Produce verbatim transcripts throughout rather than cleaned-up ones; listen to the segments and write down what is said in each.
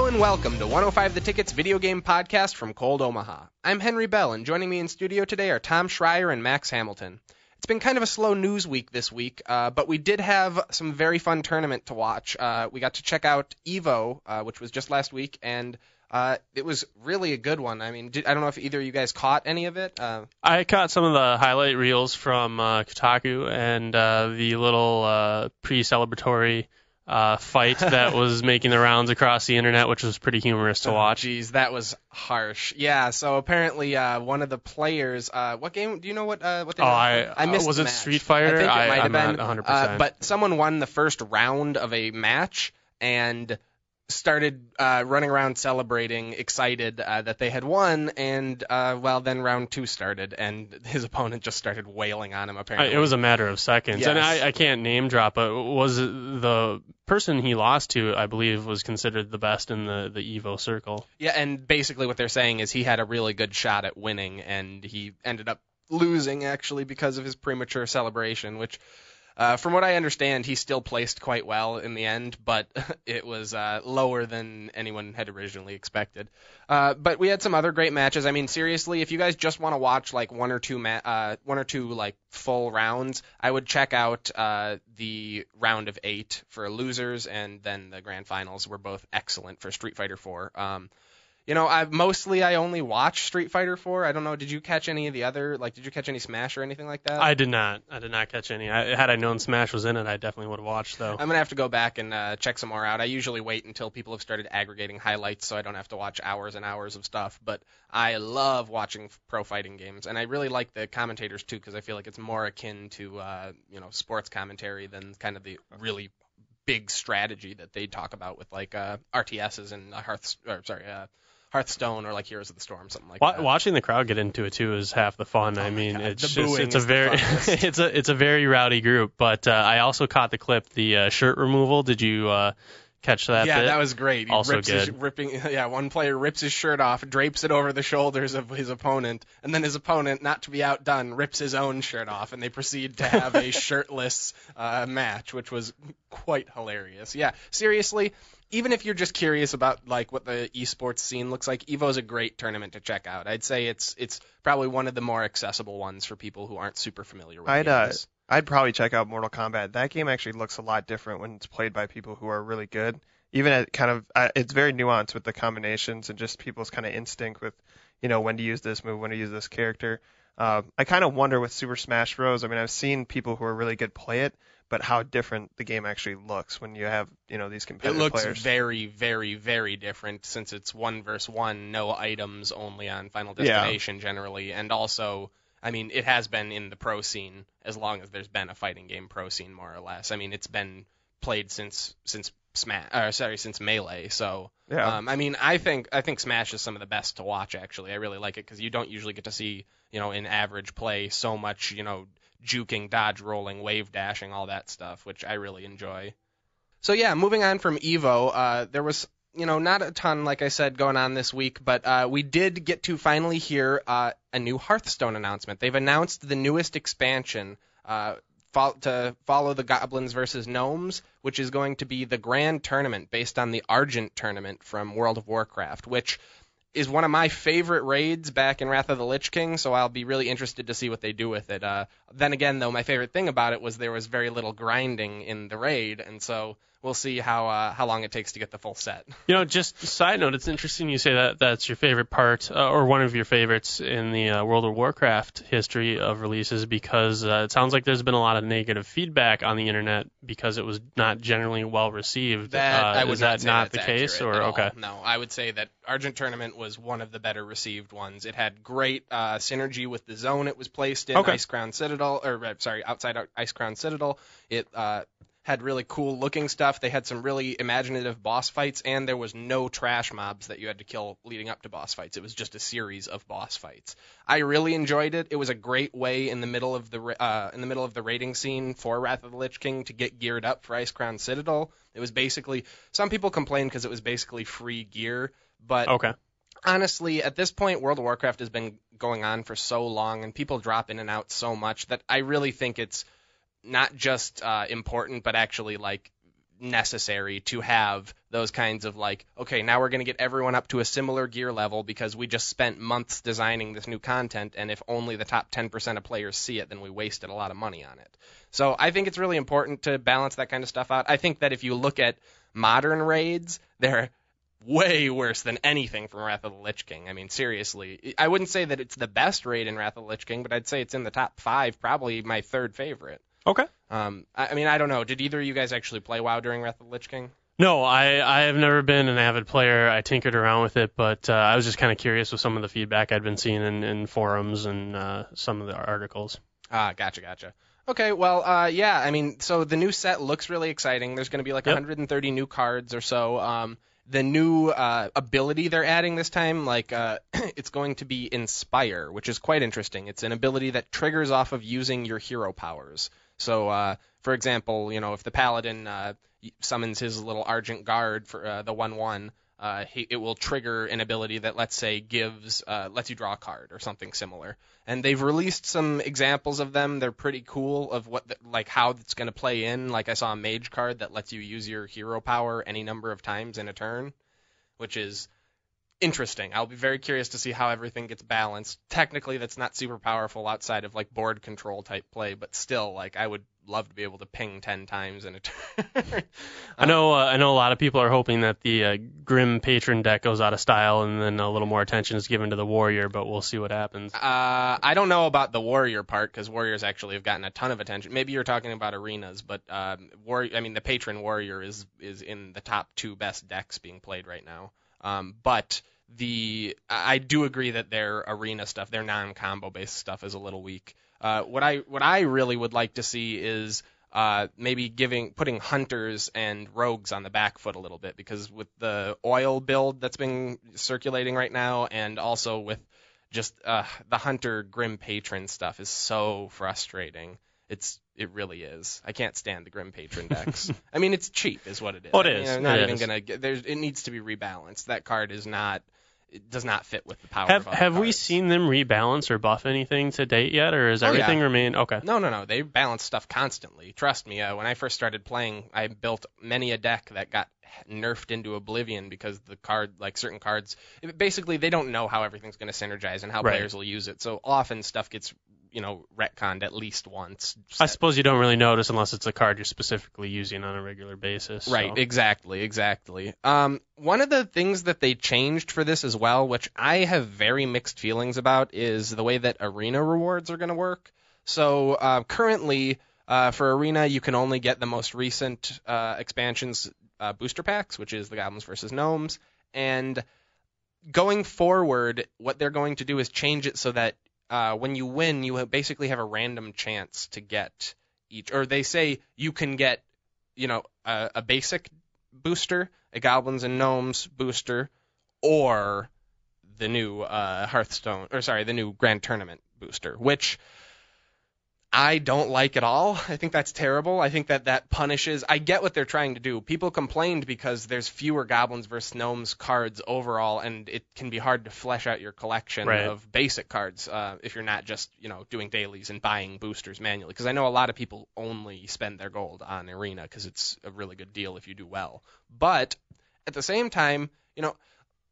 Hello and welcome to one oh five The Ticket's video game podcast from Cold Omaha. I'm Henry Bell, and joining me in studio today are Tom Schreier and Max Hamilton. It's been kind of a slow news week this week, uh, but we did have some very fun tournament to watch. Uh, we got to check out EVO, uh, which was just last week, and uh, it was really a good one. I mean, did, I don't know if either of you guys caught any of it. Uh, I caught some of the highlight reels from uh, Kotaku and uh, the little uh, pre-celebratory uh, fight that was making the rounds across the internet, which was pretty humorous to watch. Jeez, that was harsh. Yeah, so apparently uh, one of the players, uh, what game, do you know what uh, what they Oh, were? I, I missed was the it match. Street Fighter? I think it I, might have I'm been. not one hundred percent. Uh, but someone won the first round of a match and started uh, running around celebrating, excited uh, that they had won, and uh, well, then round two started, and his opponent just started wailing on him, apparently. It was a matter of seconds. Yes. And I, I can't name drop, but was the person he lost to, I believe, was considered the best in the, the EVO circle. Yeah, and basically what they're saying is he had a really good shot at winning, and he ended up losing, actually, because of his premature celebration, which... Uh, from what I understand, he still placed quite well in the end, but it was uh, lower than anyone had originally expected. Uh, but we had some other great matches. I mean, seriously, if you guys just want to watch like one or two, ma- uh, one or two like full rounds, I would check out uh, the round of eight for losers, and then the grand finals were both excellent for Street Fighter four. Um, You know, I've mostly I only watch Street Fighter four. I don't know. Did you catch any of the other? Like, did you catch any Smash or anything like that? I did not. I did not catch any. I, had I known Smash was in it, I definitely would have watched, though. I'm gonna have to go back and uh, check some more out. I usually wait until people have started aggregating highlights, so I don't have to watch hours and hours of stuff. But I love watching pro fighting games, and I really like the commentators too, because I feel like it's more akin to uh, you know sports commentary than kind of the really big strategy that they talk about with like uh, R T Ss and Hearth. Or, sorry. Uh, Hearthstone or like Heroes of the Storm, something like Wa- that. Watching the crowd get into it too is half the fun. Oh I mean, God, it's the just booing it's a is the very funnest. it's a it's a very rowdy group. But uh, I also caught the clip, the uh, shirt removal. Did you uh, catch that? Yeah, bit? that was great. He Also rips his, good. ripping, yeah, one player rips his shirt off, drapes it over the shoulders of his opponent, and then his opponent, not to be outdone, rips his own shirt off, and they proceed to have a shirtless uh, match, which was quite hilarious. Yeah, seriously, even if you're just curious about like what the esports scene looks like, EVO's a great tournament to check out. I'd say it's it's probably one of the more accessible ones for people who aren't super familiar with I'd uh, games. I'd probably check out Mortal Kombat. That game actually looks a lot different when it's played by people who are really good. Even at kind of, uh, it's very nuanced with the combinations and just people's kind of instinct with, you know, when to use this move, when to use this character. Uh, I kind of wonder with Super Smash Bros. I mean, I've seen people who are really good play it, but how different the game actually looks when you have, you know, these It competitive looks players. very, very, very different since it's one versus one, no items, only on Final Yeah. Destination generally, and also, I mean, it has been in the pro scene as long as there's been a fighting game pro scene, more or less. I mean, it's been played since since Smash, or sorry, since Melee. So, Yeah. um, I mean, I think I think Smash is some of the best to watch. Actually, I really like it because you don't usually get to see, you know, in average play so much, you know, juking, dodge, rolling, wave dashing, all that stuff, which I really enjoy. So yeah, moving on from EVO, uh, there was, you know, not a ton, like I said, going on this week, but uh, we did get to finally hear uh, a new Hearthstone announcement. They've announced the newest expansion uh, fo- to follow the Goblins versus Gnomes, which is going to be the Grand Tournament based on the Argent Tournament from World of Warcraft, which is one of my favorite raids back in Wrath of the Lich King, so I'll be really interested to see what they do with it. Uh, then again, though, my favorite thing about it was there was very little grinding in the raid, and so we'll see how uh, how long it takes to get the full set. You know, just a side note, it's interesting you say that that's your favorite part, uh, or one of your favorites in the uh, World of Warcraft history of releases, because uh, it sounds like there's been a lot of negative feedback on the internet because it was not generally well received. That uh, I would is not that say not that's the case, accurate or at all. okay? No, I would say that Argent Tournament was one of the better received ones. It had great uh, synergy with the zone it was placed in, Okay. Ice Crown Citadel, or uh, sorry, outside Ice Crown Citadel. It uh, had really cool looking stuff. They had some really imaginative boss fights, and there was no trash mobs that you had to kill leading up to boss fights. It was just a series of boss fights. I really enjoyed it. It was a great way in the middle of the uh, in the middle of the raiding scene for Wrath of the Lich King to get geared up for Ice Crown Citadel. It was basically, some people complained because it was basically free gear, but Okay. honestly, at this point, World of Warcraft has been going on for so long, and people drop in and out so much that I really think it's not just uh, important, but actually like necessary to have those kinds of like, okay, now we're going to get everyone up to a similar gear level because we just spent months designing this new content, and if only the top ten percent of players see it, then we wasted a lot of money on it. So I think it's really important to balance that kind of stuff out. I think that if you look at modern raids, they're way worse than anything from Wrath of the Lich King. I mean, seriously. I wouldn't say that it's the best raid in Wrath of the Lich King, but I'd say it's in the top five, probably my third favorite. Okay. Um, I, I mean, I don't know. Did either of you guys actually play WoW during Wrath of the Lich King? No, I, I have never been an avid player. I tinkered around with it, but uh, I was just kind of curious with some of the feedback I'd been seeing in, in forums and uh, some of the articles. Ah, gotcha, gotcha. Okay, well, uh, yeah, I mean, so the new set looks really exciting. There's going to be like yep. one hundred thirty new cards or so. Um, the new uh, ability they're adding this time, like, uh, it's going to be Inspire, which is quite interesting. It's an ability that triggers off of using your hero powers. So, uh, for example, you know, if the Paladin uh, summons his little Argent Guard for uh, the one one, uh, he, it will trigger an ability that, let's say, gives uh, lets you draw a card or something similar. And they've released some examples of them. They're pretty cool of what, the, like, how it's going to play in. Like I saw a Mage card that lets you use your hero power any number of times in a turn, which is interesting. I'll be very curious to see how everything gets balanced. Technically, that's not super powerful outside of like board control type play, but still, like, I would love to be able to ping ten times in a turn. I know. Uh, I know a lot of people are hoping that the uh, Grim Patron deck goes out of style, and then a little more attention is given to the Warrior. But we'll see what happens. Uh, I don't know about the Warrior part because Warriors actually have gotten a ton of attention. Maybe you're talking about arenas, but um, war. I mean, the Patron Warrior is is in the top two best decks being played right now. Um, but the I do agree that their arena stuff, their non-combo based stuff, is a little weak. Uh, what I what I really would like to see is uh, maybe giving putting hunters and rogues on the back foot a little bit, because with the oil build that's been circulating right now, and also with just uh, the hunter Grim Patron stuff is so frustrating. It's it really is. I can't stand the Grim Patron decks. I mean, it's cheap, is what it is. Oh, it I is. mean, I'm not it even is. gonna. Get, there's it needs to be rebalanced. That card is not. It does not fit with the power Have of other Have we cards. seen them rebalance or buff anything to date yet, or has Oh, everything yeah. remained okay? No, no, no. They balance stuff constantly. Trust me. Uh, when I first started playing, I built many a deck that got nerfed into oblivion because the card, like certain cards, it, basically they don't know how everything's going to synergize and how Right. players will use it. So often stuff gets, you know, retconned at least once. I suppose you don't really notice unless it's a card you're specifically using on a regular basis. Right, so. exactly, exactly. Um, one of the things that they changed for this as well, which I have very mixed feelings about, is the way that arena rewards are going to work. So uh, currently, uh, for arena, you can only get the most recent uh, expansions uh, booster packs, which is the Goblins versus Gnomes. And going forward, what they're going to do is change it so that uh, when you win, you basically have a random chance to get each, or they say you can get, you know, a, a basic booster, a Goblins and Gnomes booster, or the new uh, Hearthstone, or sorry, the new Grand Tournament booster, which I don't like at all. I think that's terrible. I think that that punishes. I get what they're trying to do. People complained because there's fewer Goblins versus Gnomes cards overall, and it can be hard to flesh out your collection Right. of basic cards uh, if you're not just, you know, doing dailies and buying boosters manually. Because I know a lot of people only spend their gold on Arena because it's a really good deal if you do well. But at the same time, you know,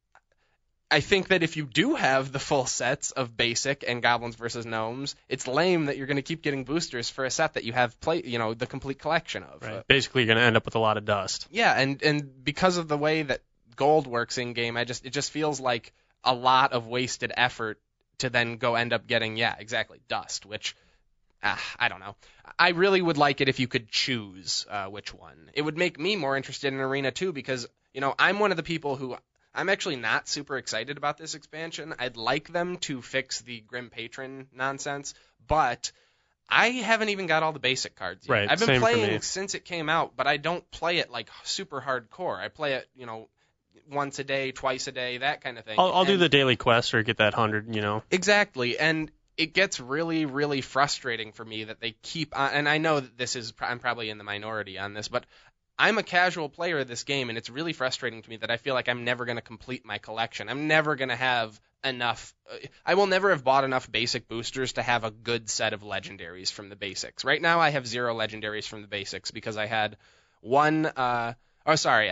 I think that if you do have the full sets of basic and Goblins versus Gnomes, it's lame that you're going to keep getting boosters for a set that you have play, you know, the complete collection of. Right. Uh, Basically, you're going to end up with a lot of dust. yeah, and and because of the way that gold works in game, I just it just feels like a lot of wasted effort to then go end up getting yeah, exactly, dust, which ah, I don't know. I really would like it if you could choose uh, which one. It would make me more interested in Arena too, because you know, I'm one of the people who I'm actually not super excited about this expansion. I'd like them to fix the Grim Patron nonsense, but I haven't even got all the basic cards yet. Right, I've been same for me. playing since it came out, but I don't play it like super hardcore. I play it, you know, once a day, twice a day, that kind of thing. I'll, I'll do And- the daily quest or get that hundred. You know. Exactly, and it gets really, really frustrating for me that they keep on, and I know that this is, I'm probably in the minority on this, but I'm a casual player of this game, and it's really frustrating to me that I feel like I'm never going to complete my collection. I'm never going to have enough, uh, I will never have bought enough basic boosters to have a good set of legendaries from the basics. Right now I have zero legendaries from the basics because I had one, uh, oh sorry, I think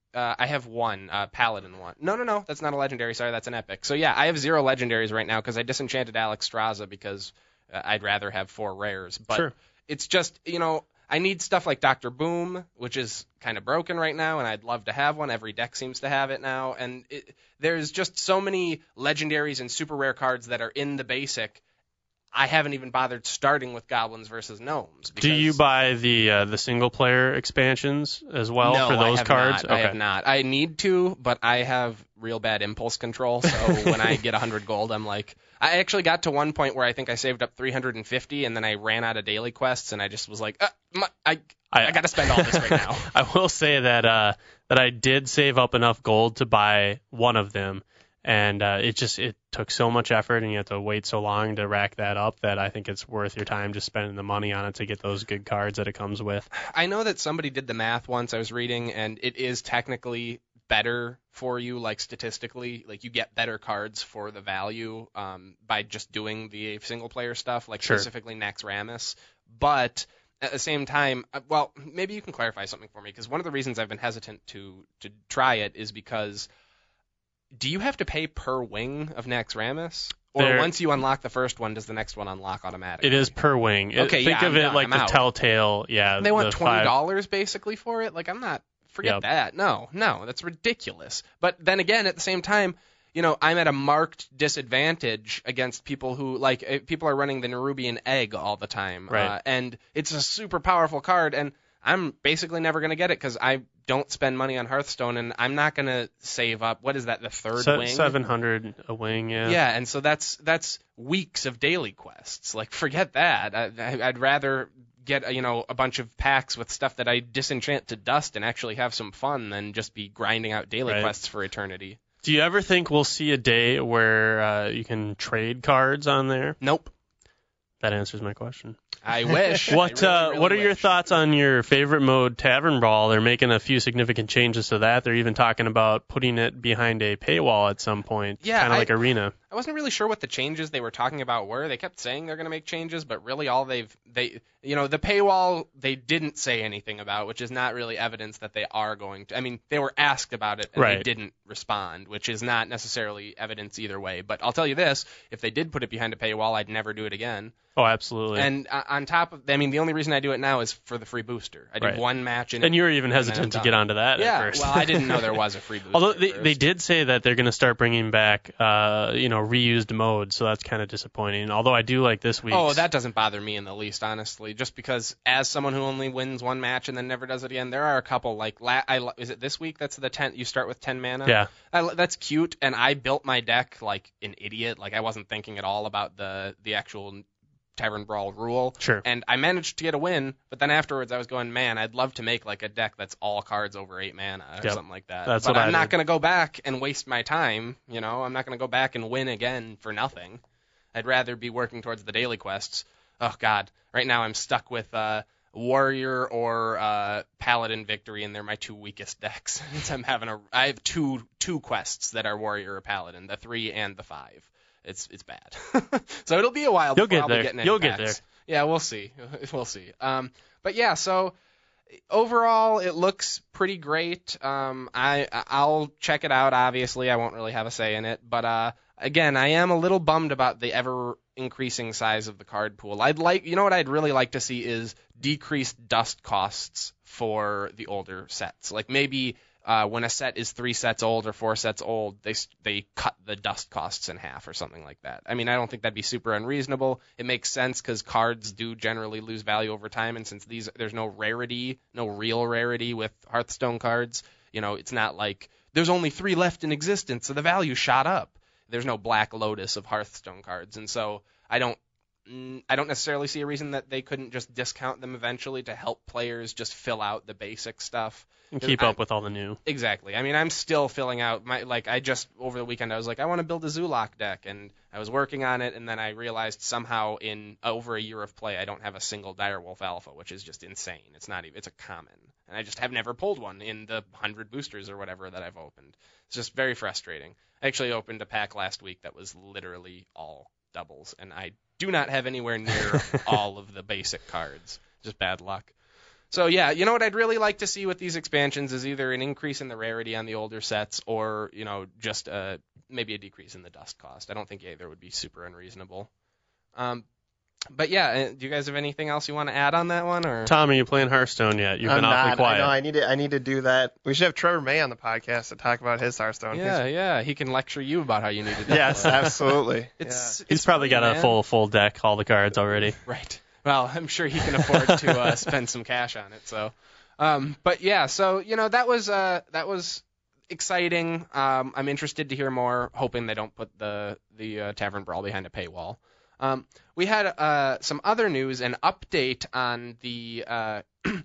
Uh, I have one, uh, Paladin one. No, no, no, that's not a legendary. Sorry, that's an epic. So yeah, I have zero legendaries right now because I disenchanted Alex Straza because uh, I'd rather have four rares. But Sure. it's just, you know, I need stuff like Doctor Boom, which is kind of broken right now, and I'd love to have one. Every deck seems to have it now, and it, there's just so many legendaries and super rare cards that are in the basic. I haven't even bothered starting with Goblins versus Gnomes. Do you buy the uh, the single player expansions as well no, for those I have cards? Not. Okay. I have not. I need to, but I have real bad impulse control. So when I get one hundred gold, I'm like, I actually got to one point where I think I saved up three hundred fifty, and then I ran out of daily quests, and I just was like, uh, my, I I, I got to spend all this right now. I will say that uh, that I did save up enough gold to buy one of them. And uh, it just it took so much effort, and you have to wait so long to rack that up that I think it's worth your time just spending the money on it to get those good cards that it comes with. I know that somebody did the math once I was reading, and it is technically better for you, like statistically. Like you get better cards for the value um, by just doing the single-player stuff, like Sure. specifically Naxxramas. But at the same time, uh, well, maybe you can clarify something for me, because one of the reasons I've been hesitant to to try it is because do you have to pay per wing of Naxxramas? Or There- once you unlock the first one, does the next one unlock automatically? It is per wing. It- Okay, think yeah, of I'm it done. like I'm the out. Telltale. Yeah, They want the twenty five- dollars basically for it. Like I'm not. Forget Yep. that. No, no, that's ridiculous. But then again, at the same time, you know, I'm at a marked disadvantage against people who like uh, people are running the Nerubian Egg all the time, Right. uh, and it's a super powerful card, and I'm basically never gonna get it because I don't spend money on Hearthstone, and I'm not gonna save up. What is that? The third Se- wing. seven hundred a wing. Yeah. Yeah, and so that's that's weeks of daily quests. Like, forget that. I, I, I'd rather get you know a bunch of packs with stuff that I disenchant to dust and actually have some fun than just be grinding out daily Right. quests for eternity. Do you ever think we'll see a day where uh, you can trade cards on there? Nope. That answers my question. I wish. What I really, uh, really What are your wish. thoughts on your favorite mode, Tavern Brawl? They're making a few significant changes to that. They're even talking about putting it behind a paywall at some point, Yeah, kind of I- like Arena. I wasn't really sure what the changes they were talking about were. They kept saying they're going to make changes, but really all they've they you know the paywall they didn't say anything about, which is not really evidence that they are going to. I mean, they were asked about it and they Right. didn't respond, which is not necessarily evidence either way. But I'll tell you this: if they did put it behind a paywall, I'd never do it again. Oh, absolutely. And uh, on top of, I mean, the only reason I do it now is for the free booster. I did Right. one match in And it, you were even and then I'm hesitant to done. get onto that Yeah, at first. well, I didn't know there was a free booster. Although at they, they first. did say that they're going to start bringing back, uh, you know, reused modes, so that's kind of disappointing. Although I do like this week's. Oh, that doesn't bother me in the least, honestly. Just because, as someone who only wins one match and then never does it again, there are a couple like, la- I, is it this week? That's the ten. You start with ten mana. Yeah. I, that's cute, and I built my deck like an idiot. Like I wasn't thinking at all about the the actual Tavern Brawl rule. Sure. And I managed to get a win, but then afterwards I was going, man, I'd love to make like a deck that's all cards over eight mana or Yep. something like that. That's but what I'm I not did. going to go back and waste my time. You know, I'm not going to go back and win again for nothing. I'd rather be working towards the daily quests. Oh God, right now I'm stuck with uh, Warrior or uh, Paladin Victory, and they're my two weakest decks. I'm having a, I have two two quests that are Warrior or Paladin, the three and the five. It's it's bad. So it'll be a while You'll before get I'll there. be getting any You'll get packs. there. Yeah, we'll see. We'll see. Um, but yeah, so overall it looks pretty great. Um, I I'll check it out. Obviously, I won't really have a say in it, but uh, again, I am a little bummed about the ever increasing size of the card pool. I'd like, you know what I'd really like to see is decreased dust costs for the older sets. Like maybe uh, when a set is three sets old or four sets old, they they cut the dust costs in half or something like that. I mean, I don't think that'd be super unreasonable. It makes sense because cards do generally lose value over time, and since these there's no rarity, no real rarity with Hearthstone cards, you know, it's not like there's only three left in existence, so the value shot up. There's no Black Lotus of Hearthstone cards, and so I don't mm, I don't necessarily see a reason that they couldn't just discount them eventually to help players just fill out the basic stuff. And keep I'm- up with all the new. Exactly. I mean, I'm still filling out my, like, I just, over the weekend, I was like, I want to build a Zulok deck, and I was working on it, and then I realized somehow in over a year of play, I don't have a single Direwolf Alpha, which is just insane. It's not even, it's a common. And I just have never pulled one in the one hundred boosters or whatever that I've opened. It's just very frustrating. I actually opened a pack last week that was literally all doubles, and I do not have anywhere near all of the basic cards. Just bad luck. So yeah, you know what I'd really like to see with these expansions is either an increase in the rarity on the older sets, or you know just uh, maybe a decrease in the dust cost. I don't think either would be super unreasonable. Um, but yeah, do you guys have anything else you want to add on that one? Or Tom, are you playing Hearthstone yet? You've I'm been awfully not. quiet. I know. I need to. I need to do that. We should have Trevor May on the podcast to talk about his Hearthstone. Yeah, He's, yeah, he can lecture you about how you need to do yes, it. absolutely. It's, Yeah. He's it's probably funny, got a man. full full deck, all the cards already. Right. Well, I'm sure he can afford to uh, spend some cash on it. So, um, but yeah, so you know that was uh, that was exciting. Um, I'm interested to hear more. Hoping they don't put the the uh, Tavern Brawl behind a paywall. Um, we had uh, some other news, an update on the uh,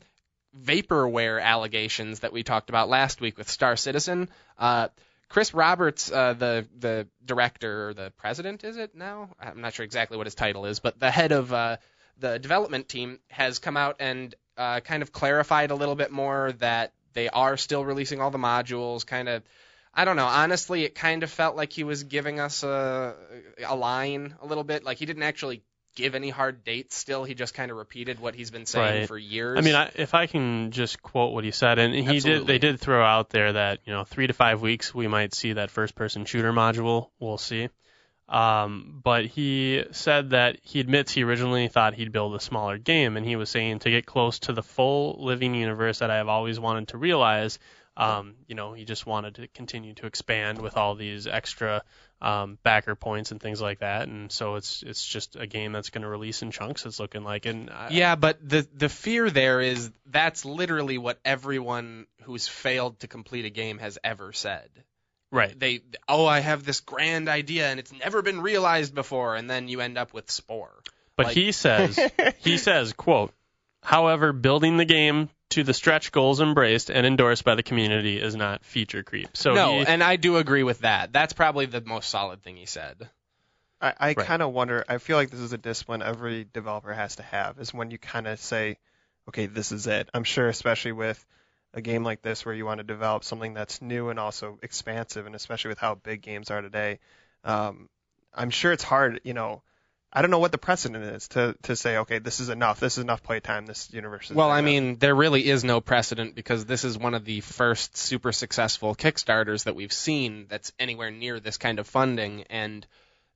vaporware allegations that we talked about last week with Star Citizen. Uh, Chris Roberts, uh, the the director or the president, is it now? I'm not sure exactly what his title is, but the head of uh, the development team has come out and uh, kind of clarified a little bit more that they are still releasing all the modules. Kind of, I don't know. Honestly, it kind of felt like he was giving us a a line a little bit. Like he didn't actually give any hard dates. Still, he just kind of repeated what he's been saying Right. for years. I mean, I, if I can just quote what he said, and he Absolutely. did, they did throw out there that you know three to five weeks we might see that first-person shooter module. We'll see. Um, but he said that he admits he originally thought he'd build a smaller game, and he was saying to get close to the full living universe that I have always wanted to realize. Um, you know, he just wanted to continue to expand with all these extra um, backer points and things like that, and so it's it's just a game that's going to release in chunks. It's looking like, and I, Yeah, but the the fear there is that's literally what everyone who's failed to complete a game has ever said. right. They, oh, I have this grand idea and it's never been realized before, and then you end up with Spore. But Like- he says, he says, quote, however, building the game to the stretch goals embraced and endorsed by the community is not feature creep. So no, he, and I do agree with that. That's probably the most solid thing he said. I, I Right. kind of wonder. I feel like this is a discipline every developer has to have. Is when you kind of say, okay, this is it. I'm sure, especially with a game like this where you want to develop something that's new and also expansive, and especially with how big games are today, um, I'm sure it's hard. You know, I don't know what the precedent is to to say, okay, this is enough. This is enough playtime. This universe is Well, big I enough. mean, there really is no precedent because this is one of the first super successful Kickstarters that we've seen that's anywhere near this kind of funding, and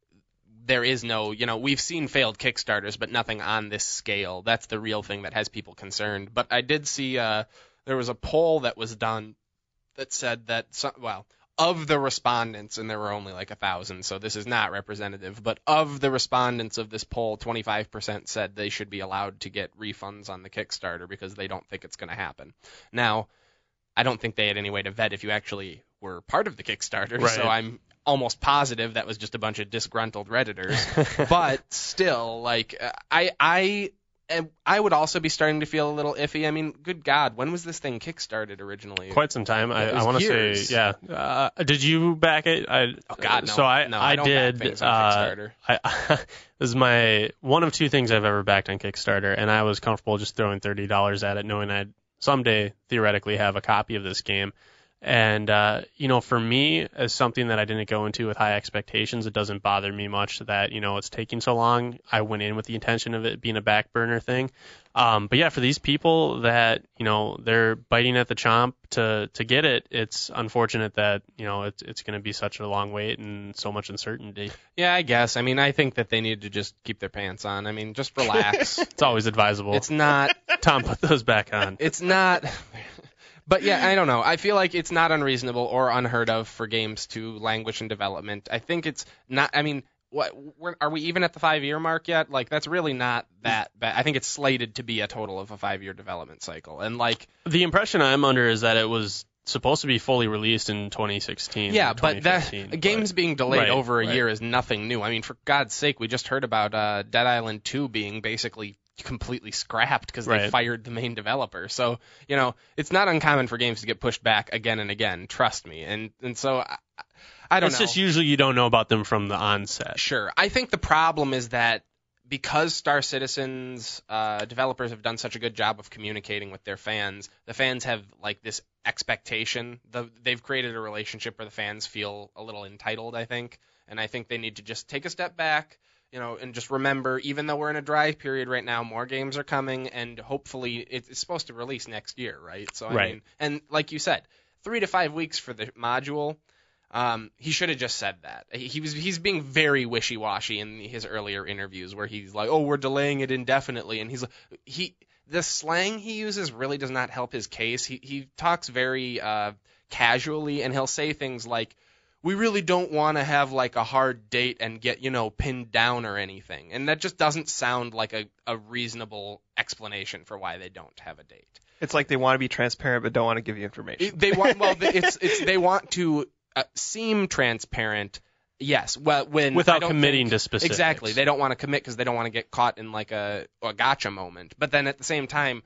there is no, you know, we've seen failed Kickstarters, but nothing on this scale. That's the real thing that has people concerned. But I did see uh, there was a poll that was done that said that, some, well, of the respondents, and there were only like a thousand, so this is not representative, but of the respondents of this poll, twenty-five percent said they should be allowed to get refunds on the Kickstarter because they don't think it's going to happen. Now, I don't think they had any way to vet if you actually were part of the Kickstarter, Right. so I'm almost positive that was just a bunch of disgruntled Redditors. But still, like, uh, I, I, and I would also be starting to feel a little iffy. I mean, good God, when was this thing kickstarted originally? quite some time. I, It I was want to years. say, yeah. Uh, did you back it? I, Oh God, no. So I, no, I, I don't did. back things on uh, Kickstarter. I, this is my one of two things I've ever backed on Kickstarter, and I was comfortable just throwing thirty dollars at it, knowing I'd someday theoretically have a copy of this game. And, uh, you know, for me, as something that I didn't go into with high expectations, it doesn't bother me much that, you know, it's taking so long. I went in with the intention of it being a back burner thing. Um, but yeah, for these people that, you know, they're biting at the chomp to, to get it, it's unfortunate that, you know, it's, it's going to be such a long wait and so much uncertainty. Yeah, I guess. I mean, I think that they need to just keep their pants on. I mean, just relax. It's always advisable. It's not, Tom, put those back on. it's not, but yeah, I don't know. I feel like it's not unreasonable or unheard of for games to languish in development. I think it's not, I mean, what, we're, are we even at the five-year mark yet? Like, that's really not that bad. I think it's slated to be a total of a five-year development cycle. And, like, The impression I'm under is that it was supposed to be fully released in twenty sixteen. yeah, or but that twenty fifteen, a game's being delayed Right, over a right. year is nothing new. I mean, for God's sake, we just heard about uh, Dead Island two being basically completely scrapped because they Right. fired the main developer. So, you know, it's not uncommon for games to get pushed back again and again, trust me. And and so I, I don't It's know. just usually you don't know about them from the onset. Sure. I think the problem is that because Star Citizen's uh, developers have done such a good job of communicating with their fans, the fans have like this expectation. The, they've created a relationship where the fans feel a little entitled, I think. And I think they need to just take a step back you know, and just remember, even though we're in a dry period right now, more games are coming, and hopefully it's supposed to release next year, right? So I right. mean, and like you said, three to five weeks for the module. Um, he should have just said that. He was he's being very wishy-washy in his earlier interviews, where he's like, "Oh, we're delaying it indefinitely," and he's like, he the slang he uses really does not help his case. He he talks very uh, casually, and he'll say things like, we really don't want to have like a hard date and get, you know, pinned down or anything. And that just doesn't sound like a, a reasonable explanation for why they don't have a date. It's like they want to be transparent but don't want to give you information. They want well it's it's they want to uh, seem transparent. Yes, well when without committing think, to specifics. Exactly. They don't want to commit because they don't want to get caught in like a, a gotcha moment. But then at the same time,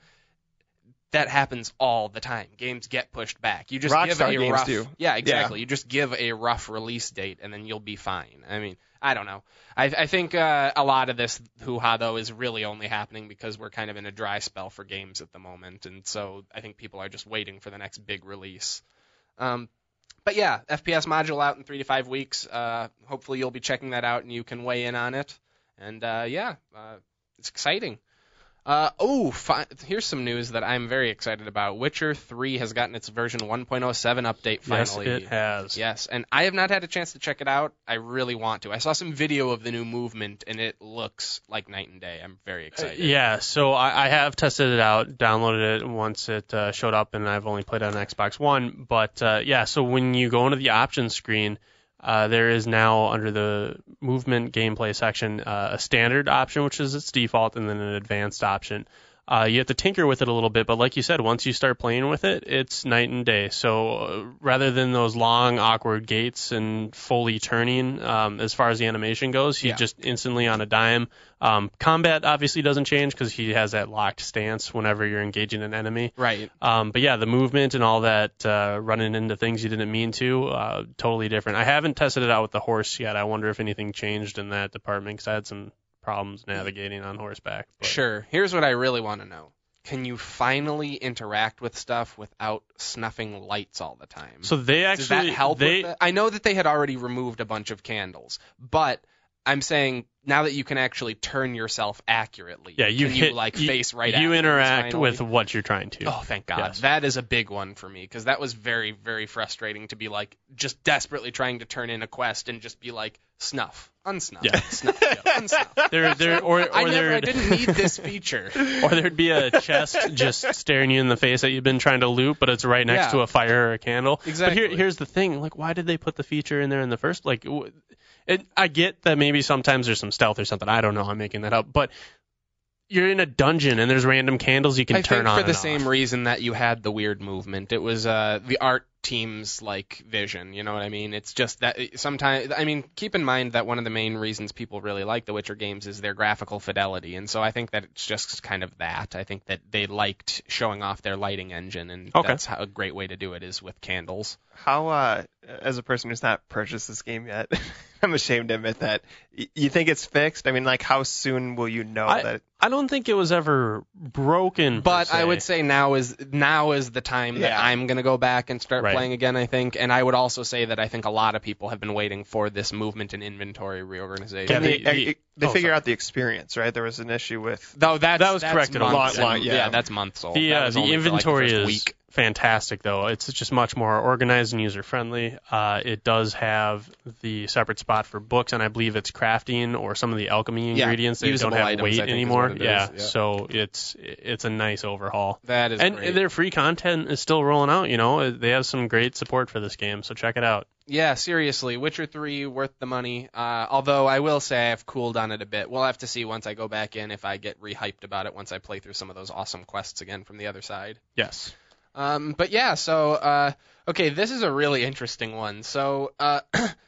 that happens all the time. Games get pushed back. You just Rockstar give a games rough, do. yeah, exactly. Yeah. You just give a rough release date, and then you'll be fine. I mean, I don't know. I, I think uh, a lot of this hoo-ha though is really only happening because we're kind of in a dry spell for games at the moment, and so I think people are just waiting for the next big release. Um, but yeah, F P S module out in three to five weeks. Uh, hopefully you'll be checking that out and you can weigh in on it. And uh, yeah, uh, it's exciting. Uh, oh, fi- here's some news that I'm very excited about. Witcher three has gotten its version one point oh seven update finally. Yes, it has. Yes, and I have not had a chance to check it out. I really want to. I saw some video of the new movement, and it looks like night and day. I'm very excited. Uh, yeah, so I, I have tested it out, downloaded it once it uh, showed up, and I've only played it on Xbox One. But uh, yeah, so when you go into the options screen, Uh, there is now, under the movement gameplay section, uh, a standard option, which is its default, and then an advanced option. Uh, you have to tinker with it a little bit, but like you said, once you start playing with it, it's night and day. So uh, rather than those long, awkward gates and fully turning, um, as far as the animation goes, he's Yeah. just instantly on a dime. Um, combat obviously doesn't change because he has that locked stance whenever you're engaging an enemy. Right. Um, but yeah, the movement and all that, uh, running into things you didn't mean to, uh, totally different. I haven't tested it out with the horse yet. I wonder if anything changed in that department because I had some problems navigating on horseback. But. Sure. Here's what I really want to know. Can you finally interact with stuff without snuffing lights all the time? So they actually Does that help they, with it? I know that they had already removed a bunch of candles, but I'm saying now that you can actually turn yourself accurately, yeah, you can hit, you like you, face right at You interact finally? with what you're trying to. Oh, thank God. Yes. That is a big one for me because that was very, very frustrating to be like just desperately trying to turn in a quest and just be like snuff, unsnuff, Yeah. snuff, yeah, unsnuff. There, there, or, or I never, I there'd, didn't need this feature. or there'd be a chest just staring you in the face that you've been trying to loot, but it's right next Yeah. to a fire or a candle. Exactly. But here, here's the thing: like, why did they put the feature in there in the first? Like, w- it, I get that maybe sometimes there's some stealth or something. I don't know. I'm making that up, but you're in a dungeon and there's random candles you can I turn think on. for the and same off. reason that you had the weird movement. It was uh, the art team's like vision. You know what I mean? It's just that sometimes. I mean, keep in mind that one of the main reasons people really like the Witcher games is their graphical fidelity, and so I think that it's just kind of that. I think that they liked showing off their lighting engine, and Okay. that's how a great way to do it is with candles. How, uh, as a person who's not purchased this game yet, I'm ashamed to admit that. Y- You think it's fixed? I mean, like, how soon will you know I, that? I don't think it was ever broken. per But I se. would say now is now is the time that Yeah. I'm going to go back and start Right. playing again, I think. And I would also say that I think a lot of people have been waiting for this movement and inventory reorganization. Yeah, And the- they, the- I- they oh, figure sorry. out the experience, right? There was an issue with. Though that's, That was that's corrected a months lot, and- yeah. yeah, that's months old. The That uh, was the only for, like, inventory first is week. fantastic, though. It's just much more organized and user friendly. Uh, it does have the separate spot for books, and I believe it's crafting or some of the alchemy Yeah, ingredients. They don't usable have items, weight I think, is anymore. what it is, Yeah, yeah. so it's it's a nice overhaul. That is And great. their free content is still rolling out. You know, they have some great support for this game, so check it out. Yeah, seriously, Witcher three worth the money. Uh, although I will say I've cooled on it a bit. We'll have to see once I go back in if I get rehyped about it once I play through some of those awesome quests again from the other side. Yes. Um, but yeah, so uh, okay, this is a really interesting one. So uh,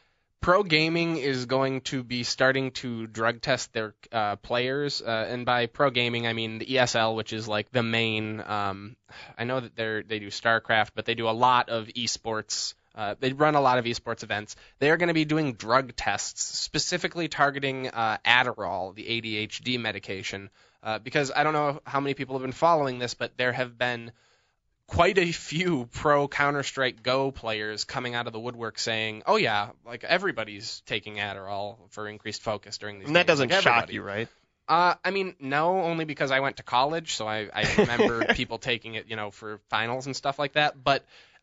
Pro Gaming is going to be starting to drug test their uh, players, uh, and by Pro Gaming I mean the E S L, which is like the main. Um, I know that they they do StarCraft, but they do a lot of esports. Uh, they run a lot of esports events. They are going to be doing drug tests, specifically targeting uh, Adderall, the A D H D medication, uh, because I don't know how many people have been following this, but there have been quite a few pro Counter-Strike Go players coming out of the woodwork saying, "Oh yeah, like everybody's taking Adderall for increased focus during these." And that games. doesn't like, shock everybody. you, right? Uh, I mean, no, only because I went to college, so I, I remember people taking it, you know, for finals and stuff like that. But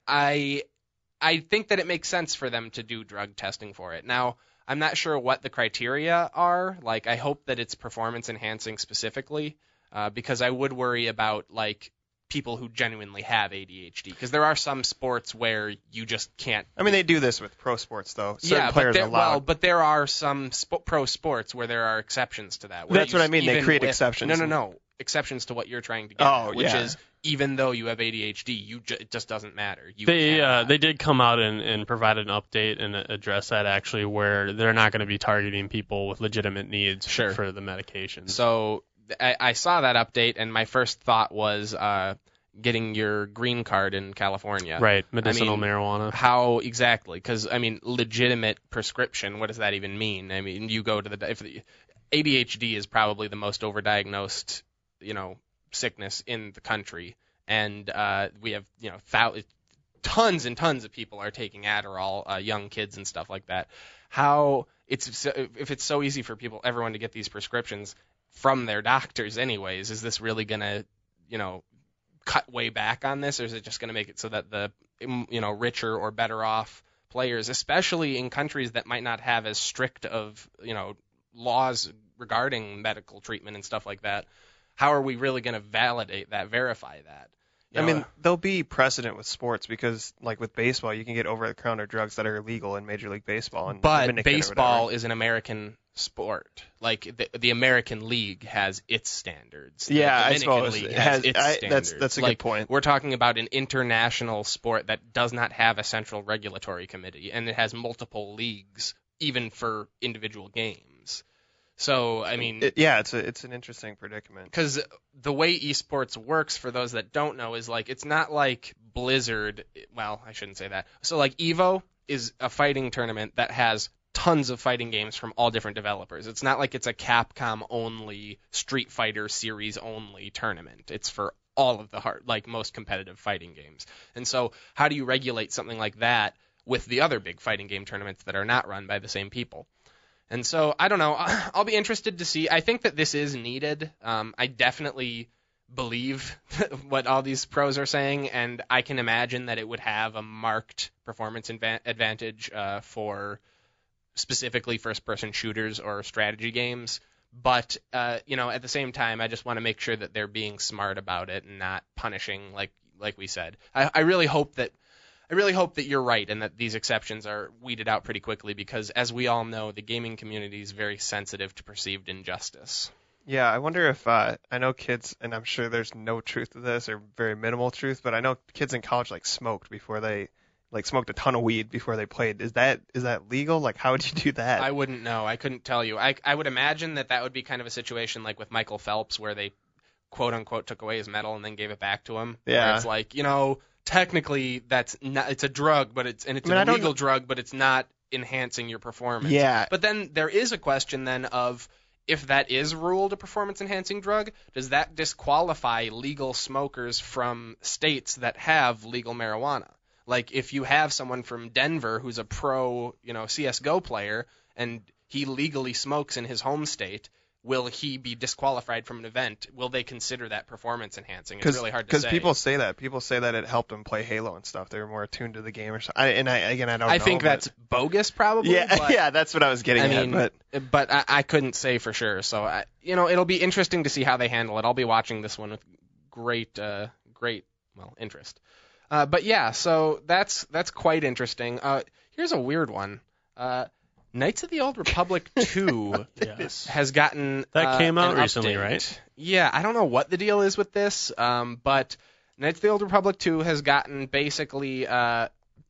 I, I think that it makes sense for them to do drug testing for it. Now, I'm not sure what the criteria are. Like, I hope that it's performance enhancing specifically, uh, because I would worry about like people who genuinely have A D H D, because there are some sports where you just can't. I mean, they do this with pro sports, though. Certain yeah, players but there, are allowed. well, but there are some sp- pro sports where there are exceptions to that. where That's you- what I mean. They even create with- exceptions. No, no, no. Exceptions to what you're trying to get Oh, at, which yeah. is even though you have A D H D, you ju- it just doesn't matter. You They can uh, have they did come out and, and provide an update and address that actually, where they're not going to be targeting people with legitimate needs Sure. for the medications. So I, I saw that update, and my first thought was uh, getting your green card in California. right, medicinal I mean, marijuana. How exactly? Because I mean, legitimate prescription. What does that even mean? I mean, you go to the if the A D H D is probably the most overdiagnosed, you know, sickness in the country, and uh, we have you know thou- tons and tons of people are taking Adderall, uh, young kids and stuff like that. How it's so, if it's so easy for people, everyone to get these prescriptions from their doctors, anyways, is this really gonna, you know, cut way back on this, or is it just gonna make it so that the you know richer or better off players, especially in countries that might not have as strict of you know laws regarding medical treatment and stuff like that, how are we really going to validate that, verify that? You I know, mean, there'll be precedent with sports because, like with baseball, you can get over-the-counter drugs that are illegal in Major League Baseball. And but Dominican or baseball whatever. is an American sport. Like the, the American League has its standards. The Yeah, I Dominican suppose. League It has, has- its I- standards. that's- that's a good Like, point. We're talking about an international sport that does not have a central regulatory committee, and it has multiple leagues, even for individual games. So, I mean, It- yeah, it's a it's an interesting predicament. because the way esports works, for those that don't know, is like it's not like Blizzard. Well, I shouldn't say that. So like Evo is a fighting tournament that has tons of fighting games from all different developers. It's not like it's a Capcom only, Street Fighter series only tournament. It's for all of the hard, like most competitive fighting games. And so how do you regulate something like that with the other big fighting game tournaments that are not run by the same people? And so, I don't know. I'll be interested to see. I think that this is needed. Um, I definitely believe what all these pros are saying, and I can imagine that it would have a marked performance adva- advantage uh, for specifically first-person shooters or strategy games. But, uh, you know, at the same time, I just want to make sure that they're being smart about it and not punishing, like like we said. I, I really hope that I really hope that you're right and that these exceptions are weeded out pretty quickly because, as we all know, the gaming community is very sensitive to perceived injustice. Yeah, I wonder if uh, I know kids, and I'm sure there's no truth to this or very minimal truth, but I know kids in college like smoked before they like smoked a ton of weed before they played. Is that is that legal? Like, how would you do that? I wouldn't know. I couldn't tell you. I I would imagine that that would be kind of a situation like with Michael Phelps where they quote unquote took away his medal and then gave it back to him. Yeah. Where it's like, you know, technically that's not, it's a drug, but it's and it's I mean, I an don't illegal know- drug, but it's not enhancing your performance. Yeah. But then there is a question then of if that is ruled a performance enhancing drug, does that disqualify legal smokers from states that have legal marijuana? Like if you have someone from Denver who's a pro, you know, C S G O player and he legally smokes in his home state, will he be disqualified from an event? Will they consider that performance enhancing? It's really hard to say. Because people say that. People say that it helped them play Halo and stuff. They were more attuned to the game or something. I, and I, again, I don't I know. think but- that's bogus, probably. Yeah, but, yeah, that's what I was getting I at. mean, But but I, I couldn't say for sure. So I, you know, it'll be interesting to see how they handle it. I'll be watching this one with great, uh, great, well, interest. Uh, but yeah, so that's that's quite interesting. Uh, here's a weird one. Uh, Knights of the Old Republic two Yes. has gotten That uh, came out an recently, update. right? Yeah, I don't know what the deal is with this, um, but Knights of the Old Republic two has gotten basically, uh,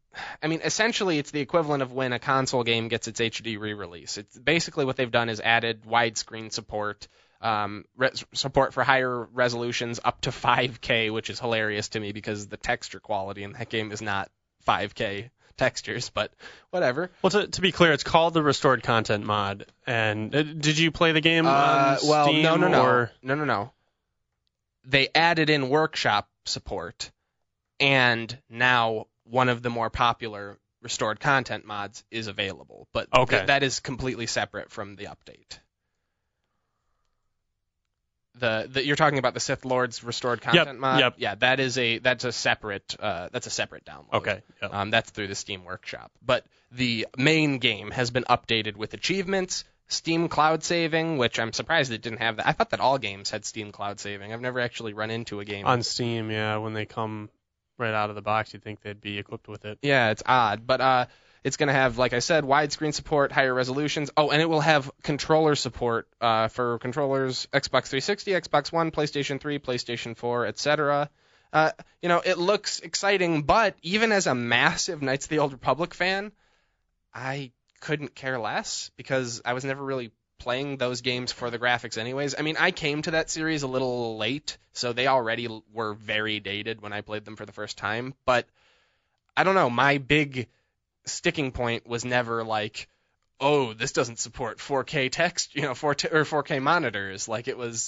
I mean, essentially it's the equivalent of when a console game gets its H D re-release. It's basically what they've done is added widescreen support, um, re- support for higher resolutions up to five K, which is hilarious to me because the texture quality in that game is not five K textures, but whatever. Well, to, to be clear, it's called the Restored Content mod. And uh, did you play the game Uh, on well, Steam? no, no, no, Or... no, no, no. They added in workshop support, and now one of the more popular restored content mods is available. But Okay. th- that is completely separate from the update. The, the you're talking about the Sith Lord's restored content mod. yep. Yeah, that is a that's a separate uh, that's a separate download. Okay. Yep. Um, that's through the Steam Workshop. But the main game has been updated with achievements, Steam Cloud Saving, which I'm surprised it didn't have that. I thought that all games had Steam Cloud Saving. I've never actually run into a game. On Steam, yeah, when they come right out of the box, you'd think they'd be equipped with it. Yeah, it's odd. But uh, it's going to have, like I said, widescreen support, higher resolutions. Oh, and it will have controller support uh, for controllers, Xbox three sixty, Xbox One, PlayStation three, PlayStation four, et cetera. Uh, you know, it looks exciting, but even as a massive Knights of the Old Republic fan, I couldn't care less because I was never really playing those games for the graphics anyways. I mean, I came to that series a little late, so they already l- were very dated when I played them for the first time. But I don't know, my big sticking point was never like, oh, this doesn't support four K text, you know, four T- or four K monitors. Like it was.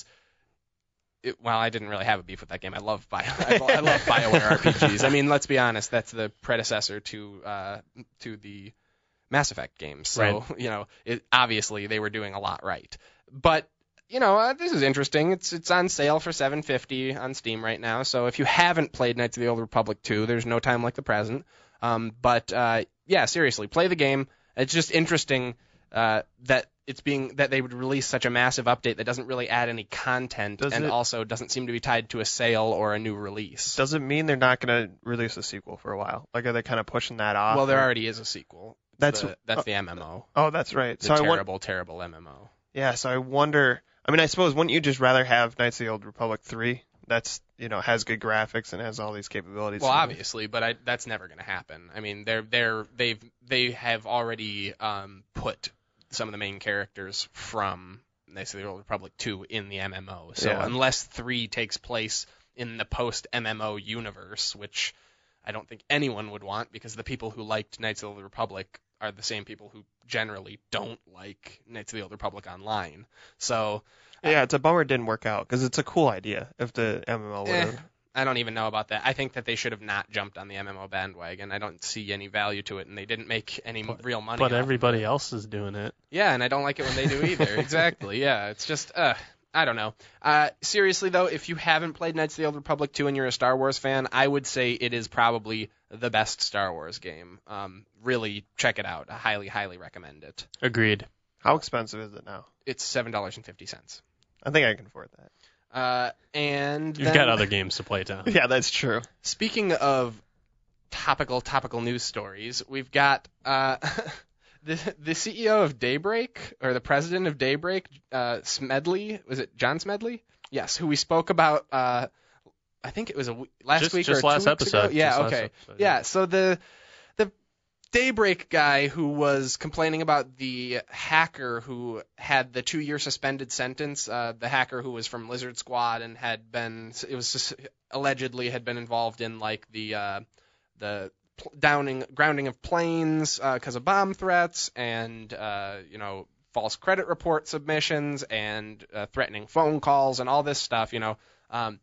It, well, I didn't really have a beef with that game. I love Bio. I, I love BioWare R P Gs. I mean, let's be honest. That's the predecessor to uh, to the Mass Effect games. So, Right. you know, it, obviously they were doing a lot right. But, you know, uh, this is interesting. It's it's on sale for seven dollars and fifty cents on Steam right now. So if you haven't played Knights of the Old Republic two, there's no time like the present. Um, but, uh, yeah, seriously, play the game. It's just interesting uh, that it's being that they would release such a massive update that doesn't really add any content Does and it- also doesn't seem to be tied to a sale or a new release. Does it mean they're not going to release a sequel for a while? Like, are they kind of pushing that off? Well, there or- already is a sequel. That's the, that's the M M O. Oh, that's right. The So I want, terrible, terrible M M O. yeah. So I wonder. I mean, I suppose wouldn't you just rather have Knights of the Old Republic three? That's you know has good graphics and has all these capabilities. Well, obviously, but I, that's never going to happen. I mean, they're they're they've they have already um, put some of the main characters from Knights of the Old Republic two in the M M O. So Yeah. unless three takes place in the post M M O universe, which I don't think anyone would want because the people who liked Knights of the Old Republic are the same people who generally don't like Knights of the Old Republic online. So Yeah, it's a bummer it didn't work out because it's a cool idea if the M M O would Eh, have. I don't even know about that. I think that they should have not jumped on the M M O bandwagon. I don't see any value to it, and they didn't make any m real money. But off of everybody it. else is doing it. Yeah, and I don't like it when they do either. Exactly. Yeah, it's just, uh, I don't know. Uh, seriously though, if you haven't played Knights of the Old Republic two and you're a Star Wars fan, I would say it is probably the best Star Wars game. Um, really check it out. I highly, highly recommend it. Agreed. How expensive is it now? It's seven dollars and fifty cents. I think I can afford that. Uh, and You've then, got other games to play, Tom. Yeah, that's true. Speaking of topical, topical news stories, we've got uh, the the C E O of Daybreak, or the president of Daybreak, uh, Smedley. Was it John Smedley? Yes, who we spoke about. Uh, I think it was a w- last Just- week just or two last weeks episode. ago. Yeah. Just last Okay. episode, yeah. yeah. So the the Daybreak guy who was complaining about the hacker who had the two-year suspended sentence, uh, the hacker who was from Lizard Squad and had been, it was just allegedly had been involved in like the uh, the pl- downing grounding of planes because of bomb threats and uh, you know false credit report submissions and uh, threatening phone calls and all this stuff. You know. Um,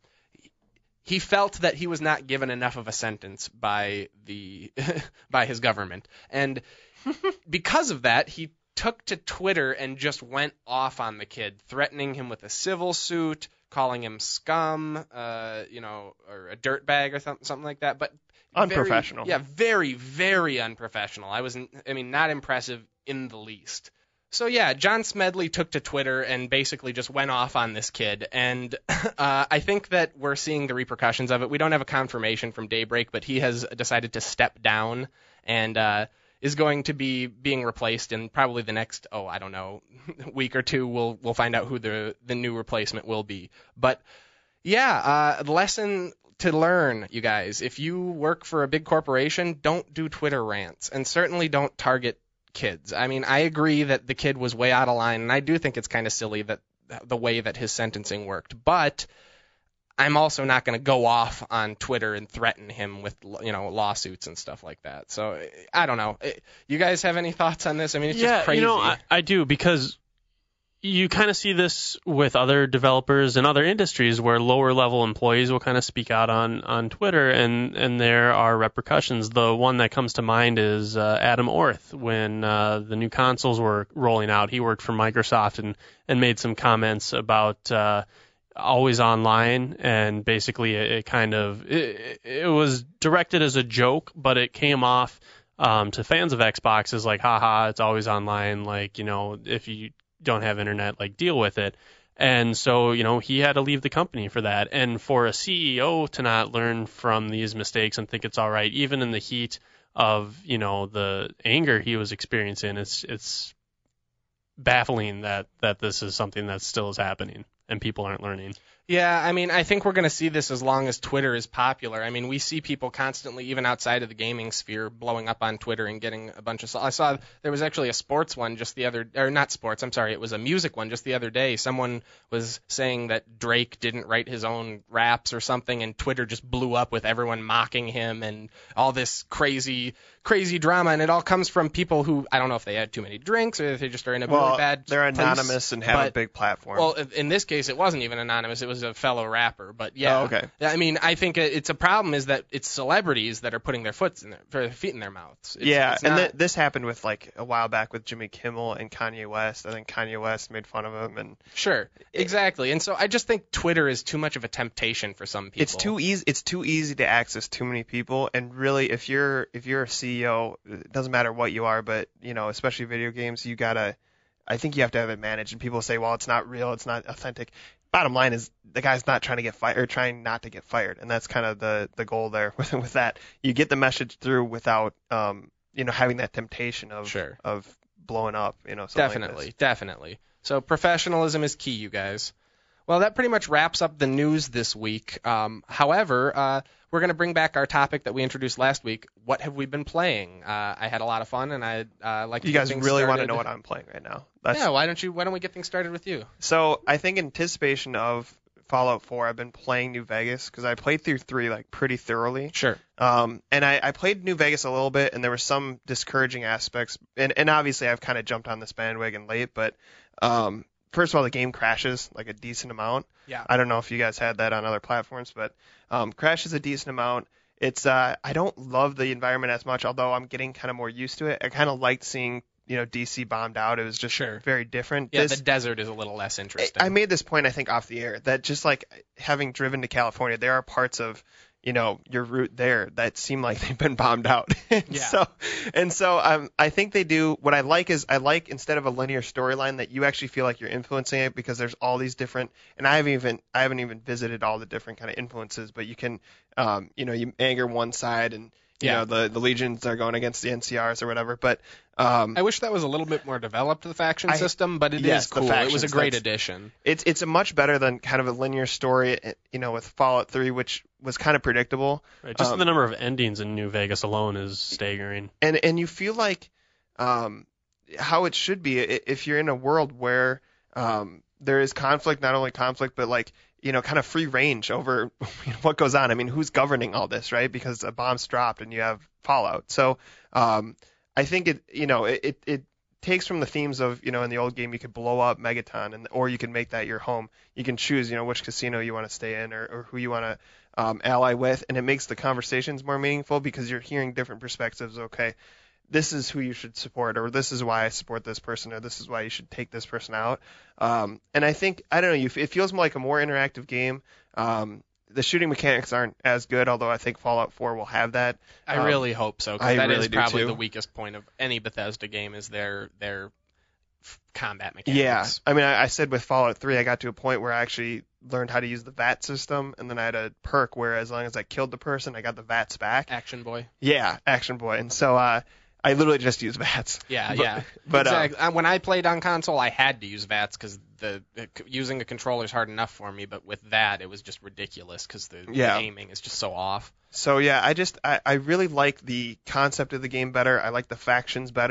He felt that he was not given enough of a sentence by the by his government, and because of that, he took to Twitter and just went off on the kid, threatening him with a civil suit, calling him scum, uh, you know, or a dirtbag or something, something like that. But Unprofessional. Very, yeah, very, very unprofessional. I wasn't. I mean, not impressive in the least. So yeah, John Smedley took to Twitter and basically just went off on this kid, and uh, I think that we're seeing the repercussions of it. We don't have a confirmation from Daybreak, but he has decided to step down and uh, is going to be being replaced in probably the next, oh, I don't know, week or two. We'll we'll find out who the the new replacement will be. But yeah, uh, lesson to learn, you guys. If you work for a big corporation, don't do Twitter rants, and certainly don't target kids. I mean, I agree that the kid was way out of line, and I do think it's kind of silly that the way that his sentencing worked. But I'm also not going to go off on Twitter and threaten him with, you know, lawsuits and stuff like that. So I don't know. You guys have any thoughts on this? I mean, it's yeah, just crazy. you know, I, I do because you kind of see this with other developers in other industries where lower level employees will kind of speak out on, on Twitter, and, and there are repercussions. The one that comes to mind is uh, Adam Orth. When uh, the new consoles were rolling out, he worked for Microsoft and, and made some comments about uh, always online, and basically it, it kind of it, it was directed as a joke, but it came off um, to fans of Xbox as like, haha, it's always online, like, you know, if you don't have internet, like, deal with it. And so, you know, he had to leave the company for that. And for a C E O to not learn from these mistakes and think it's all right, even in the heat of, you know, the anger he was experiencing, it's it's baffling that that this is something that still is happening and people aren't learning. Yeah, I mean, I think we're going to see this as long as Twitter is popular. I mean, we see people constantly, even outside of the gaming sphere, blowing up on Twitter and getting a bunch of... I saw there was actually a sports one just the other... Or not sports, I'm sorry, it was a music one just the other day. Someone was saying that Drake didn't write his own raps or something, and Twitter just blew up with everyone mocking him and all this crazy, crazy drama. And it all comes from people who, I don't know if they had too many drinks or if they just are in a well, really bad they're place, anonymous and have but, a big platform. Well, in this case, it wasn't even anonymous. It was a fellow rapper. But yeah, oh, okay. I mean, I think it's a problem is that it's celebrities that are putting their foot in their, their feet in their mouths. It's, yeah, it's and not... th- this happened with like a while back with Jimmy Kimmel and Kanye West. I think Kanye West made fun of him, and sure, exactly. And so I just think Twitter is too much of a temptation for some people. It's too easy. It's too easy to access too many people, and really, if you're if you're a C E O, it doesn't matter what you are, but you know, especially video games, you gotta. I think you have to have it managed. And people say, well, it's not real, it's not authentic. Bottom line is the guy's not trying to get fired, or trying not to get fired, and that's kind of the the goal there with with that. You get the message through without um you know having that temptation of sure. of blowing up. You know, definitely, like definitely. So professionalism is key, you guys. Well, that pretty much wraps up the news this week. Um, however, uh, we're going to bring back our topic that we introduced last week. What have we been playing? Uh, I had a lot of fun, and I'd uh, like to you get guys things really started. want to know what I'm playing right now. That's... Yeah, why don't you? Why don't we get things started with you? So I think in anticipation of Fallout four, I've been playing New Vegas because I played through three like pretty thoroughly. Sure. Um, and I, I played New Vegas a little bit, and there were some discouraging aspects. And, and obviously, I've kind of jumped on this bandwagon late, but um, first of all, the game crashes like a decent amount. Yeah. I don't know if you guys had that on other platforms, but um, crashes a decent amount. It's uh, I don't love the environment as much, although I'm getting kind of more used to it. I kind of liked seeing, you know, D C bombed out. It was just sure. very different. Yeah, this, the desert is a little less interesting. I made this point, I think, off the air, that just like having driven to California, there are parts of, you know, your route there that seem like they've been bombed out. and yeah. So, and so um, I think they do. What I like is I like, instead of a linear storyline, that you actually feel like you're influencing it, because there's all these different, and I haven't even I haven't even visited all the different kind of influences, but you can, um, you know, you anger one side, and you yeah. know the the legions are going against the N C Rs or whatever. But um, I wish that was a little bit more developed, the faction I, system, but it yes, is cool. Factions, it was a great addition. It's it's a much better than kind of a linear story, you know, with Fallout three, which was kind of predictable. Right, just um, the number of endings in New Vegas alone is staggering. And and you feel like um, how it should be if you're in a world where um, there is conflict, not only conflict, but like, you know, kind of free range over what goes on. I mean, who's governing all this, right? Because a bomb's dropped and you have Fallout. So um, I think it, you know, it, it, it takes from the themes of, you know, in the old game, you could blow up Megaton, and or you can make that your home. You can choose, you know, which casino you want to stay in, or, or who you want to um, ally with, and it makes the conversations more meaningful because you're hearing different perspectives. Okay, this is who you should support, or this is why I support this person, or this is why you should take this person out. Um, and I think, I don't know, you, it feels more like a more interactive game. Um, the shooting mechanics aren't as good, although I think Fallout four will have that. I um, really hope so, I because that really is do probably too. the weakest point of any Bethesda game is their their f- combat mechanics. Yeah, I mean, I, I said with Fallout three, I got to a point where I actually learned how to use the V A T system, and then I had a perk where as long as I killed the person, I got the V A Ts back. Action Boy. Yeah, Action Boy. And so uh, I literally just use V A Ts. Yeah, but, yeah. But exactly. uh, When I played on console, I had to use V A Ts because the, the using a controller is hard enough for me, but with that, it was just ridiculous because the, Yeah. the aiming is just so off. So yeah, I just I, I really like the concept of the game better. I like the factions better.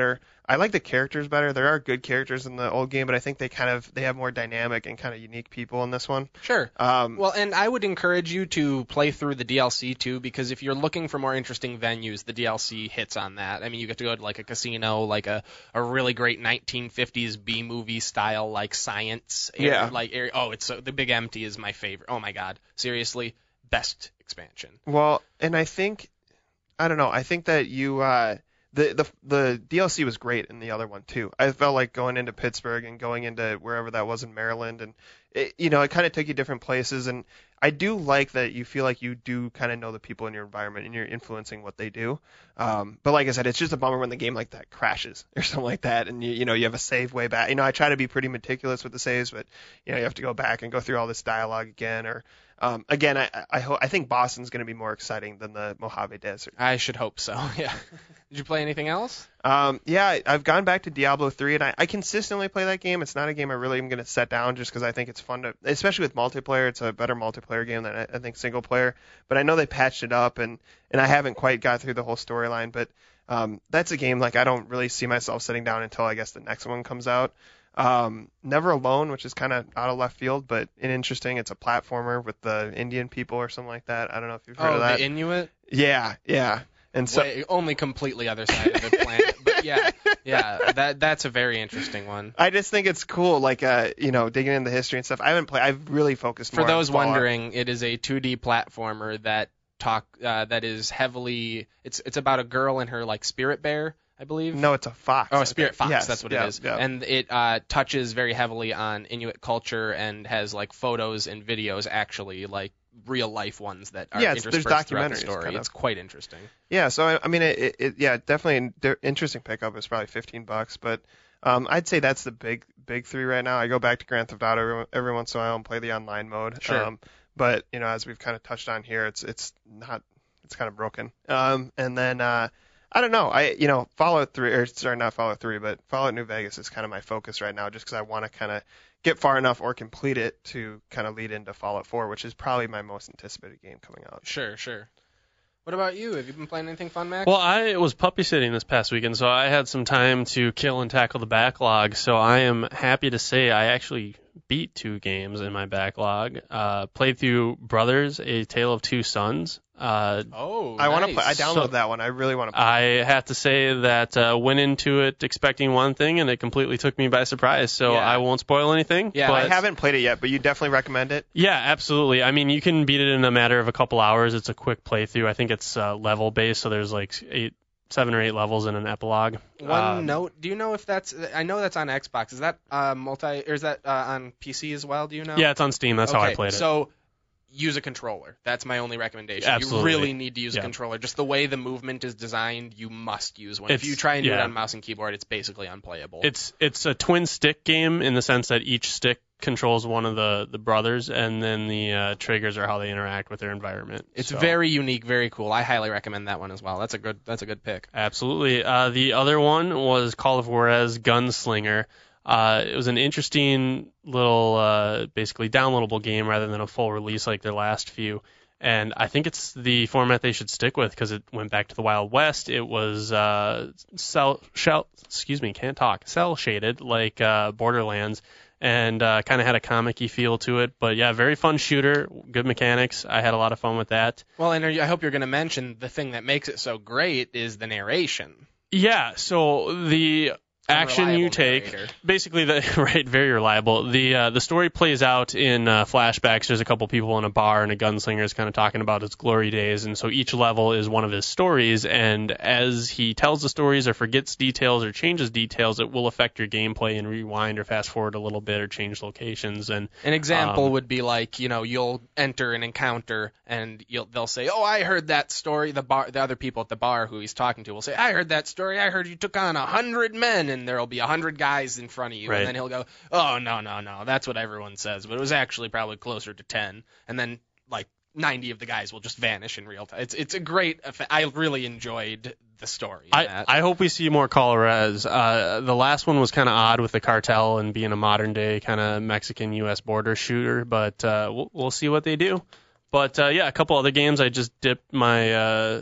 I like the characters better. There are good characters in the old game, but I think they kind of they have more dynamic and kind of unique people in this one. Sure. Um, Well, and I would encourage you to play through the D L C too, because if you're looking for more interesting venues, the D L C hits on that. I mean, you get to go to like a casino, like a, a really great nineteen fifties B-movie style, like science. Area, Yeah. Like area. Oh, it's so, the Big Empty is my favorite. Oh my God, seriously, best expansion. Well, and I think, I don't know, I think that you, uh, the, the the D L C was great in the other one too. I felt like going into Pittsburgh and going into wherever that was in Maryland, and it, you know, it kind of took you different places. And I do like that you feel like you do kind of know the people in your environment and you're influencing what they do. Um, but like I said, it's just a bummer when the game like that crashes or something like that, and you you know you have a save way back. You know, I try to be pretty meticulous with the saves, but you know you have to go back and go through all this dialogue again, or Um, again, I I, ho- I think Boston's going to be more exciting than the Mojave Desert. I should hope so. Yeah. Did you play anything else? Um, yeah, I, I've gone back to Diablo three, and I, I consistently play that game. It's not a game I really am going to set down just because I think it's fun to, especially with multiplayer. It's a better multiplayer game than I, I think single player. But I know they patched it up, and, and I haven't quite got through the whole storyline. But um, that's a game like I don't really see myself sitting down until I guess the next one comes out. Um, Never Alone, which is kind of out of left field, but interesting. It's a platformer with the Indian people or something like that. I don't know if you've heard Oh, of that. the Inuit? Yeah, yeah. And so Way, only completely other side of the planet. But yeah, yeah, that that's a very interesting one. I just think it's cool, like uh, you know, digging into the history and stuff. I haven't played. I've really focused For more those on Fallout. wondering, it is a two D platformer that talk uh, that is heavily. It's it's about a girl and her like spirit bear, I believe. No, it's a fox. Oh, I a spirit think. fox. Yes, That's what yeah, it is. yeah. And it uh, touches very heavily on Inuit culture and has like photos and videos, actually like real life ones that are Yeah, it's- there's interspersed throughout the documentaries, story. kind of. It's quite interesting. Yeah, so I, I mean, it, it, it yeah, definitely an interesting pickup. It's probably fifteen bucks, but um, I'd say that's the big big three right now. I go back to Grand Theft Auto every, every once in a while and play the online mode. Sure. Um, but you know, as we've kind of touched on here, it's it's not it's kind of broken. Um, and then uh, I don't know. I you know Fallout three or sorry not Fallout three, but Fallout New Vegas is kind of my focus right now, just because I want to kind of get far enough or complete it to kind of lead into Fallout four, which is probably my most anticipated game coming out. Sure, sure. What about you? Have you been playing anything fun, Max? Well, I was puppy sitting this past weekend, so I had some time to kill and tackle the backlog. So I am happy to say I actually beat two games in my backlog. Uh, played through Brothers: A Tale of Two Sons. Uh, oh, I want to nice. play. I downloaded So- that one. I really want to play. I have to say that uh, went into it expecting one thing, and it completely took me by surprise. So Yeah. I won't spoil anything. Yeah, but I haven't played it yet, but you definitely recommend it. Yeah, absolutely. I mean, you can beat it in a matter of a couple hours. It's a quick playthrough. I think it's uh, level based, so there's like eight, seven or eight levels in an epilogue. One Um, note. Do you know if that's? I know that's on Xbox. Is that uh, multi? Or is that uh, on P C as well? Do you know? Yeah, it's on Steam. That's how I Okay, played it. So use a controller. That's my only recommendation. Absolutely. You really need to use Yeah. a controller. Just the way the movement is designed, you must use one. if It's- you try and do it yeah. on mouse and keyboard, it's basically unplayable. It's it's a twin stick game in the sense that each stick controls one of the, the brothers, and then the uh, triggers are how they interact with their environment. It's So- very unique, very cool. I highly recommend that one as well. That's a good. That's a good pick. Absolutely. Uh, the other one was Call of Juarez Gunslinger. Uh, it was an interesting little, uh, basically downloadable game rather than a full release like their last few. And I think it's the format they should stick with because it went back to the Wild West. It was uh, cell, shell, excuse me, can't talk, cell shaded like uh, Borderlands, and uh, kind of had a comic-y feel to it. But yeah, very fun shooter, good mechanics. I had a lot of fun with that. Well, and are you- I hope you're going to mention the thing that makes it so great is the narration. Yeah, so the action you Unreliable take, narrator. basically the right, very reliable. The uh, the story plays out in uh, flashbacks. There's a couple people in a bar, and a gunslinger is kind of talking about his glory days, and so each level is one of his stories. And as he tells the stories, or forgets details, or changes details, it will affect your gameplay and rewind or fast forward a little bit or change locations. And An example Um, would be like, you know, you'll enter an encounter and you'll they'll say, "Oh, I heard that story." The bar, the other people at the bar who he's talking to will say, "I heard that story. I heard you took on a hundred men," and there'll be a hundred guys in front of you, Right. and then he'll go, "Oh, no, no, no, that's what everyone says, but it was actually probably closer to ten," and then like ninety of the guys will just vanish in real time. It's it's a great effect. I really enjoyed the story. in I, that. I hope we see more Call of Juarez. Uh, the last one was kind of odd with the cartel and being a modern day kind of Mexican U S border shooter, but uh, we'll, we'll see what they do. But uh, yeah, a couple other games I just dipped my uh,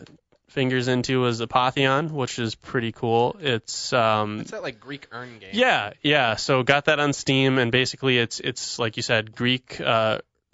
fingers into is Apotheon, which is pretty cool. It's um, It's that like Greek urn game. yeah, yeah. So got that on Steam, and basically it's it's like you said, Greek uh,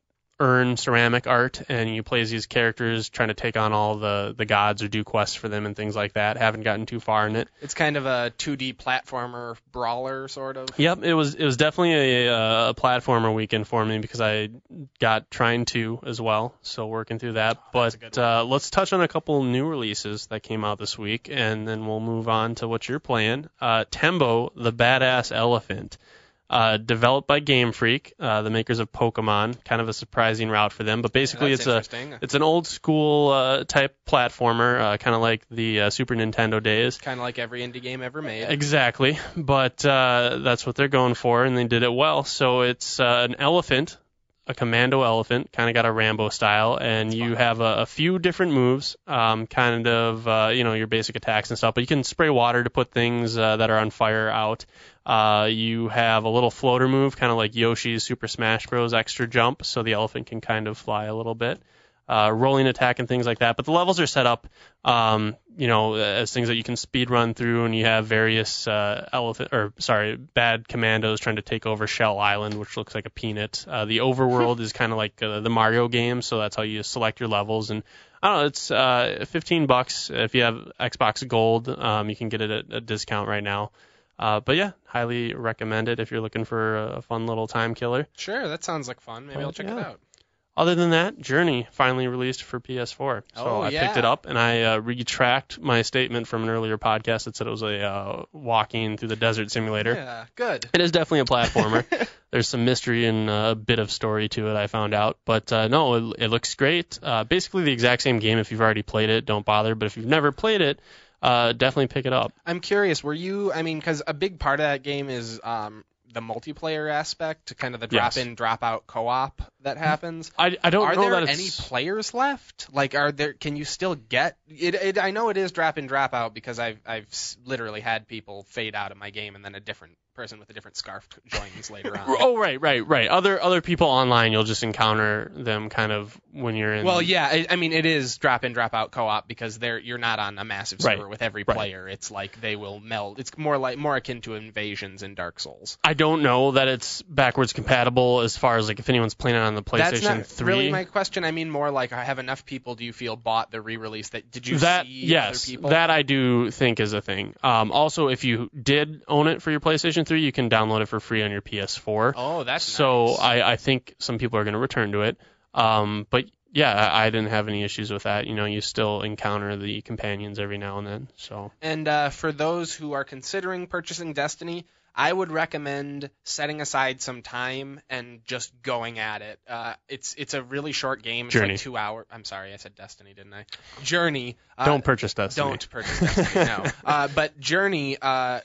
urn ceramic art, and you play as these characters trying to take on all the the gods or do quests for them and things like that. Haven't gotten too far in it. It's kind of a two D platformer brawler sort of. Yep, it was it was definitely a, a platformer weekend for me because I got Trine two as well, so working through that. Oh, that's a but good one. uh, let's touch on a couple new releases that came out this week, and then we'll move on to what you're playing. Uh, Tembo, the Badass Elephant. Uh, developed by Game Freak, uh, the makers of Pokemon. Kind of a surprising route for them, but basically That's it's a interesting. it's an old school uh, type platformer, uh, kind of like the uh, Super Nintendo days. Kind of like every indie game ever made. Exactly, but uh, that's what they're going for, and they did it well. So it's uh, an elephant, a commando elephant, kind of got a Rambo style, and That's you fun. have a, a few different moves, um, kind of uh, you know your basic attacks and stuff. But you can spray water to put things uh, that are on fire out. Uh, you have a little floater move, kind of like Yoshi's Super Smash Bros. Extra jump, so the elephant can kind of fly a little bit. Uh, rolling attack and things like that. But the levels are set up, um, you know, as things that you can speed run through, and you have various uh, elephant or sorry, bad commandos trying to take over Shell Island, which looks like a peanut. Uh, the overworld is kind of like uh, the Mario game, so that's how you select your levels. And I don't know, it's uh, fifteen bucks if you have Xbox Gold. Um, you can get it at a discount right now. Uh, but yeah, highly recommend it if you're looking for a fun little time killer. Sure, that sounds like fun. Maybe But, I'll check yeah. it out. Other than that, Journey finally released for P S four. So Oh, I yeah. picked it up, and I uh, retract my statement from an earlier podcast that said it was a uh, walking through the desert simulator. Yeah, good. It is definitely a platformer. There's some mystery and uh, a bit of story to it, I found out. But uh, no, it, it looks great. Uh, basically the exact same game. If you've already played it, don't bother. But if you've never played it, uh, definitely pick it up. I'm curious, were you, I mean, because a big part of that game is um, the multiplayer aspect, kind of the Yes. drop-in, drop-out co-op that happens. I, I don't Are know there that it's... any players left? Like, are there? Can you still get it? it I know it is drop in, drop out because I've I've s- literally had people fade out of my game and then a different person with a different scarf joins later on. Oh, right, right, right. Other other people online, you'll just encounter them kind of when you're in... Well, yeah, I, I mean it is drop in, drop out co-op because they're you're not on a massive Right, server with every right. player. It's like they will meld. It's more like more akin to invasions in Dark Souls. I don't know that it's backwards compatible as far as like if anyone's playing it on the PlayStation That's not three. really my question. I mean more like I have enough people. Do you feel bought the re-release? That did you that see yes, other people? that I do think is a thing. Um, also, if you did own it for your PlayStation three, you can download it for free on your P S four. Oh, that's so nice. I, I think some people are going to return to it. Um, but yeah, I, I didn't have any issues with that. You know, you still encounter the companions every now and then. So And uh, for those who are considering purchasing Destiny, I would recommend setting aside some time and just going at it. Uh, it's it's a really short game. It's Journey. like two hours. I'm sorry, I said Destiny, didn't I? Journey. Uh, don't purchase Destiny. Don't purchase Destiny, no. Uh, but Journey, uh,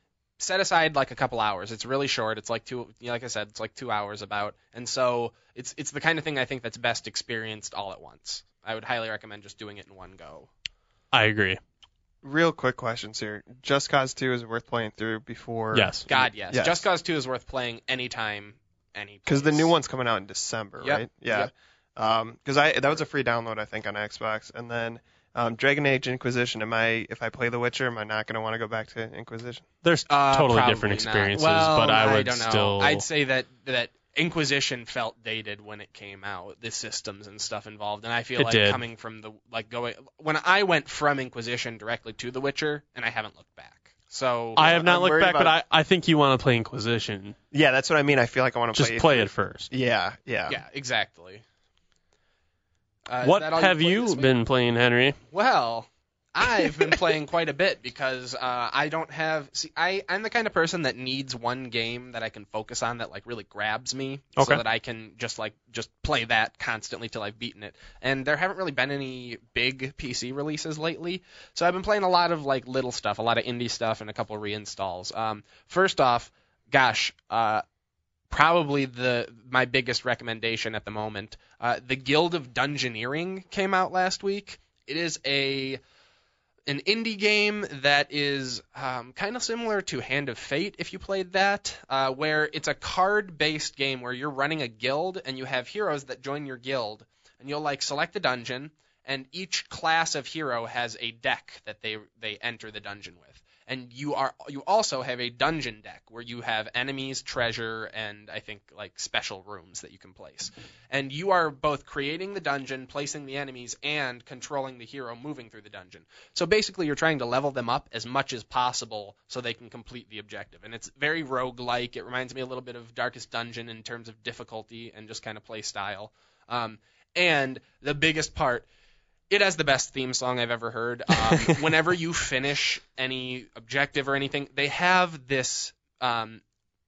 set aside like a couple hours. It's really short. It's like two, you know, like I said, it's like two hours about. And so it's it's the kind of thing I think that's best experienced all at once. I would highly recommend just doing it in one go. I agree. Real quick questions here. Just Cause two is worth playing through before. Yes. God, yes. Yes. Just Cause two is worth playing anytime, any Because the place. new one's coming out in December, Yep. right? Yeah. Um, because I that was a free download I think on Xbox, and then um, Dragon Age Inquisition. Am I if I play The Witcher, am I not going to want to go back to Inquisition? There's Uh, totally probably different not. experiences, Well, but I would don't know. still. I'd say that that Inquisition felt dated when it came out. The systems and stuff involved, and I feel It like did. coming from the like going when I went from Inquisition directly to The Witcher, and I haven't looked back. So I have not I'm looked worried back, but about- I, I think you want to play Inquisition. Yeah, that's what I mean. I feel like I want to Just play. play it first. Yeah, yeah. yeah, exactly. Uh, is What that all have played you this week? been playing, Henry? Well, I've been playing quite a bit because uh, I don't have. See, I I'm the kind of person that needs one game that I can focus on that like really grabs me, Okay. so that I can just like just play that constantly till I've beaten it. And there haven't really been any big P C releases lately, so I've been playing a lot of like little stuff, a lot of indie stuff, and a couple reinstalls. Um, first off, gosh, uh, probably the my biggest recommendation at the moment. Uh, the Guild of Dungeoneering came out last week. It is a an indie game that is um, kind of similar to Hand of Fate, if you played that, uh, where it's a card-based game where you're running a guild and you have heroes that join your guild, and you'll like select a dungeon, and each class of hero has a deck that they they enter the dungeon with. And you are you also have a dungeon deck where you have enemies, treasure, and I think like special rooms that you can place. And you are both creating the dungeon, placing the enemies, and controlling the hero moving through the dungeon. So basically you're trying to level them up as much as possible so they can complete the objective. And it's very roguelike. It reminds me a little bit of Darkest Dungeon in terms of difficulty and just kind of play style. Um, and the biggest part, it has the best theme song I've ever heard. Um, whenever you finish any objective or anything, they have this um,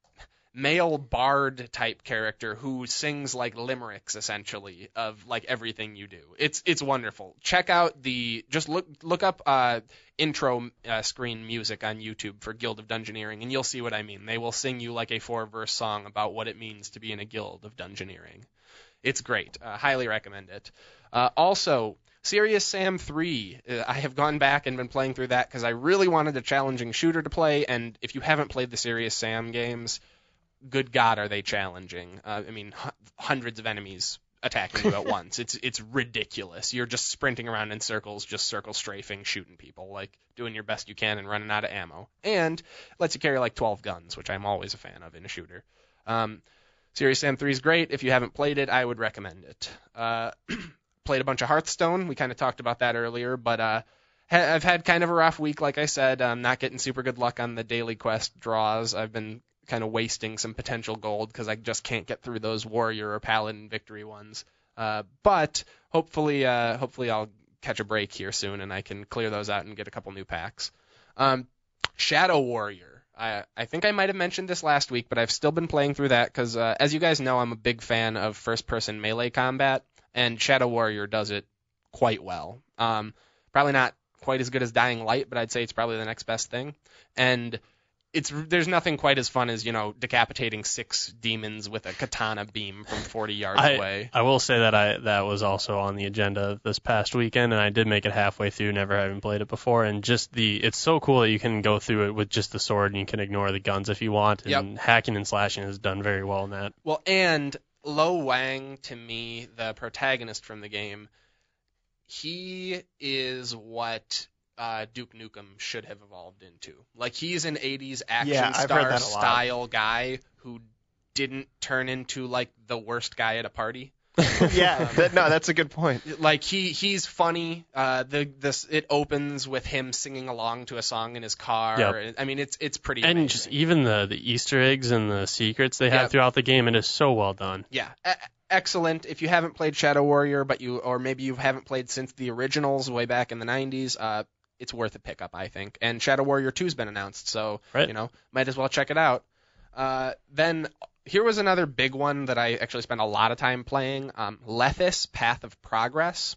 male bard type character who sings like limericks essentially of like everything you do. It's it's wonderful. Check out the just look look up uh, intro uh, screen music on YouTube for Guild of Dungeoneering, and you'll see what I mean. They will sing you like a four verse song about what it means to be in a guild of Dungeoneering. It's great. Uh, highly recommend it. Uh, also. Serious Sam three, uh, I have gone back and been playing through that because I really wanted a challenging shooter to play, and if you haven't played the Serious Sam games, good God, are they challenging. Uh, I mean, h- hundreds of enemies attacking you at once. It's it's ridiculous. You're just sprinting around in circles, just circle strafing, shooting people, like doing your best you can and running out of ammo. And lets you carry like twelve guns, which I'm always a fan of in a shooter. Um, Serious Sam three is great. If you haven't played it, I would recommend it. Uh... Played a bunch of Hearthstone. We kind of talked about that earlier, but uh, ha- I've had kind of a rough week, like I said. I'm not getting super good luck on the daily quest draws. I've been kind of wasting some potential gold because I just can't get through those warrior or paladin victory ones. Uh, but hopefully, uh, hopefully I'll catch a break here soon and I can clear those out and get a couple new packs. Um, Shadow Warrior. I, I think I might have mentioned this last week, but I've still been playing through that because, uh, as you guys know, I'm a big fan of first-person melee combat. And Shadow Warrior does it quite well. Um, probably not quite as good as Dying Light, but I'd say it's probably the next best thing. And it's there's nothing quite as fun as, you know, decapitating six demons with a katana beam from forty yards I, away. I will say that I that was also on the agenda this past weekend, and I did make it halfway through, never having played it before. And just the it's so cool that you can go through it with just the sword, and you can ignore the guns if you want. And Yep. hacking and slashing is done very well in that. Well, and Lo Wang, to me, the protagonist from the game, he is what uh, Duke Nukem should have evolved into. Like, he's an eighties action Yeah, I've heard star that a lot. style guy who didn't turn into, like, the worst guy at a party. yeah, that, no, that's a good point. Like, he he's funny. Uh, the this it opens with him singing along to a song in his car. Yep. I mean, it's it's pretty And amazing. just even the, the Easter eggs and the secrets they have Yep. throughout the game, it is so well done. Yeah, e- excellent. If you haven't played Shadow Warrior, but you or maybe you haven't played since the originals way back in the nineties, uh, it's worth a pickup, I think. And Shadow Warrior two's been announced, so Right. you know, might as well check it out. Uh, then here was another big one that I actually spent a lot of time playing. Um, Lethis: Path of Progress.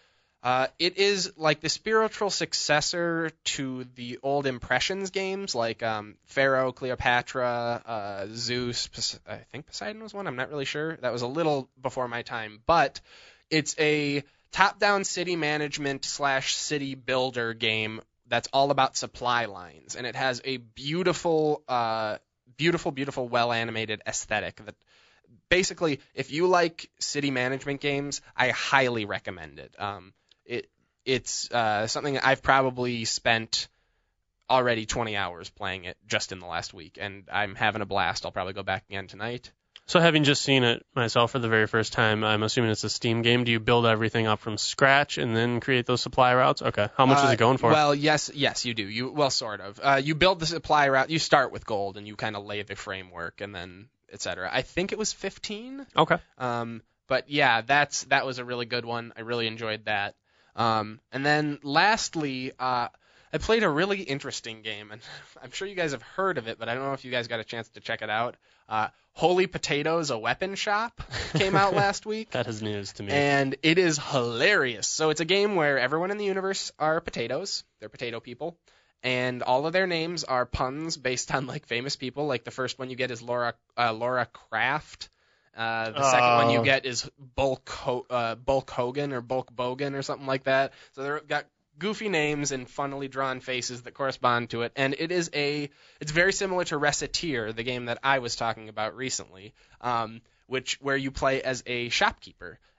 Uh, it is like the spiritual successor to the old Impressions games, like um, Pharaoh, Cleopatra, uh, Zeus. Pos- I think Poseidon was one. I'm not really sure. That was a little before my time, but it's a top-down city management slash city builder game that's all about supply lines, and it has a beautiful, uh, beautiful, beautiful, well-animated aesthetic that. Basically, if you like city management games, I highly recommend it. Um, it it's uh, something I've probably spent already twenty hours playing it just in the last week, and I'm having a blast. I'll probably go back again tonight. So having just seen it myself for the very first time, I'm assuming it's a Steam game. Do you build everything up from scratch and then create those supply routes? Okay. How much Uh, is it going for? Well, yes, yes, you do. You well, sort of. Uh, you build the supply route. You start with gold, and you kind of lay the framework, and then et cetera. I think it was fifteen. Okay. Um, but yeah, that's that was a really good one. I really enjoyed that. Um, and then lastly, uh, I played a really interesting game, and I'm sure you guys have heard of it, but I don't know if you guys got a chance to check it out. Uh, Holy Potatoes: A Weapon Shop came out last week. That is news to me. And it is hilarious. So it's a game where everyone in the universe are potatoes. They're potato people. And all of their names are puns based on like famous people. Like the first one you get is Laura uh, Laura Kraft. Uh, the second one you Oh. get is Bulk Ho- uh, Bulk Hogan or Bulk Bogan or something like that. So they've got goofy names and funnily drawn faces that correspond to it. And it is a it's very similar to Recettear, the game that I was talking about recently, um, which where you play as a shopkeeper.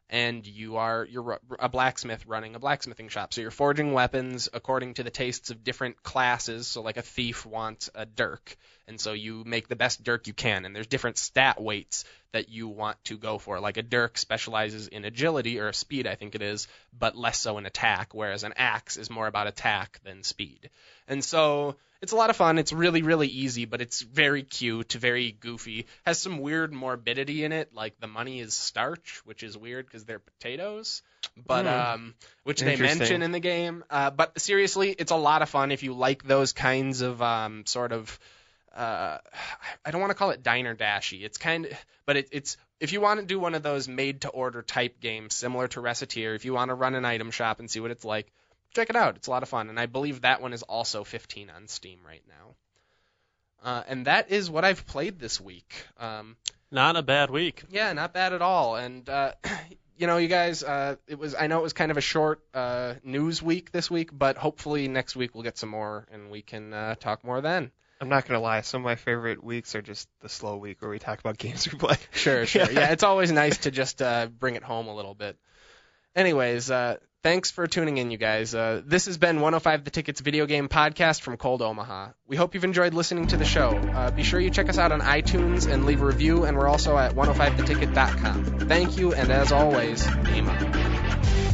and you are you're a blacksmith running a blacksmithing shop. So you're forging weapons according to the tastes of different classes. So like a thief wants a dirk, and so you make the best dirk you can. And there's different stat weights that you want to go for. Like a dirk specializes in agility or speed, I think it is, but less so in attack, whereas an axe is more about attack than speed. And so it's a lot of fun. It's really, really easy, but it's very cute, very goofy. Has some weird morbidity in it, like the money is starch, which is weird because they're potatoes, but Mm. um, which they mention in the game. Uh, but seriously, it's a lot of fun if you like those kinds of um, sort of. Uh, I don't want to call it diner dashy. It's kind of, but it, it's if you want to do one of those made-to-order type games similar to Recettear, if you want to run an item shop and see what it's like, check it out. It's a lot of fun, and I believe that one is also fifteen on Steam right now. Uh, and that is what I've played this week. Um, Not a bad week. yeah, not bad at all. And uh, you know, you guys, uh, it was I know it was kind of a short uh, news week this week, but hopefully next week we'll get some more, and we can uh, talk more then. I'm not gonna lie, some of my favorite weeks are just the slow week where we talk about games we play. Sure, sure. Yeah, it's always nice to just uh, bring it home a little bit. Anyways, uh, thanks for tuning in, you guys. Uh, this has been one oh five The Ticket's video game podcast from Cold Omaha. We hope you've enjoyed listening to the show. Uh, be sure you check us out on iTunes and leave a review, and we're also at one oh five the ticket dot com. Thank you, and as always, game on.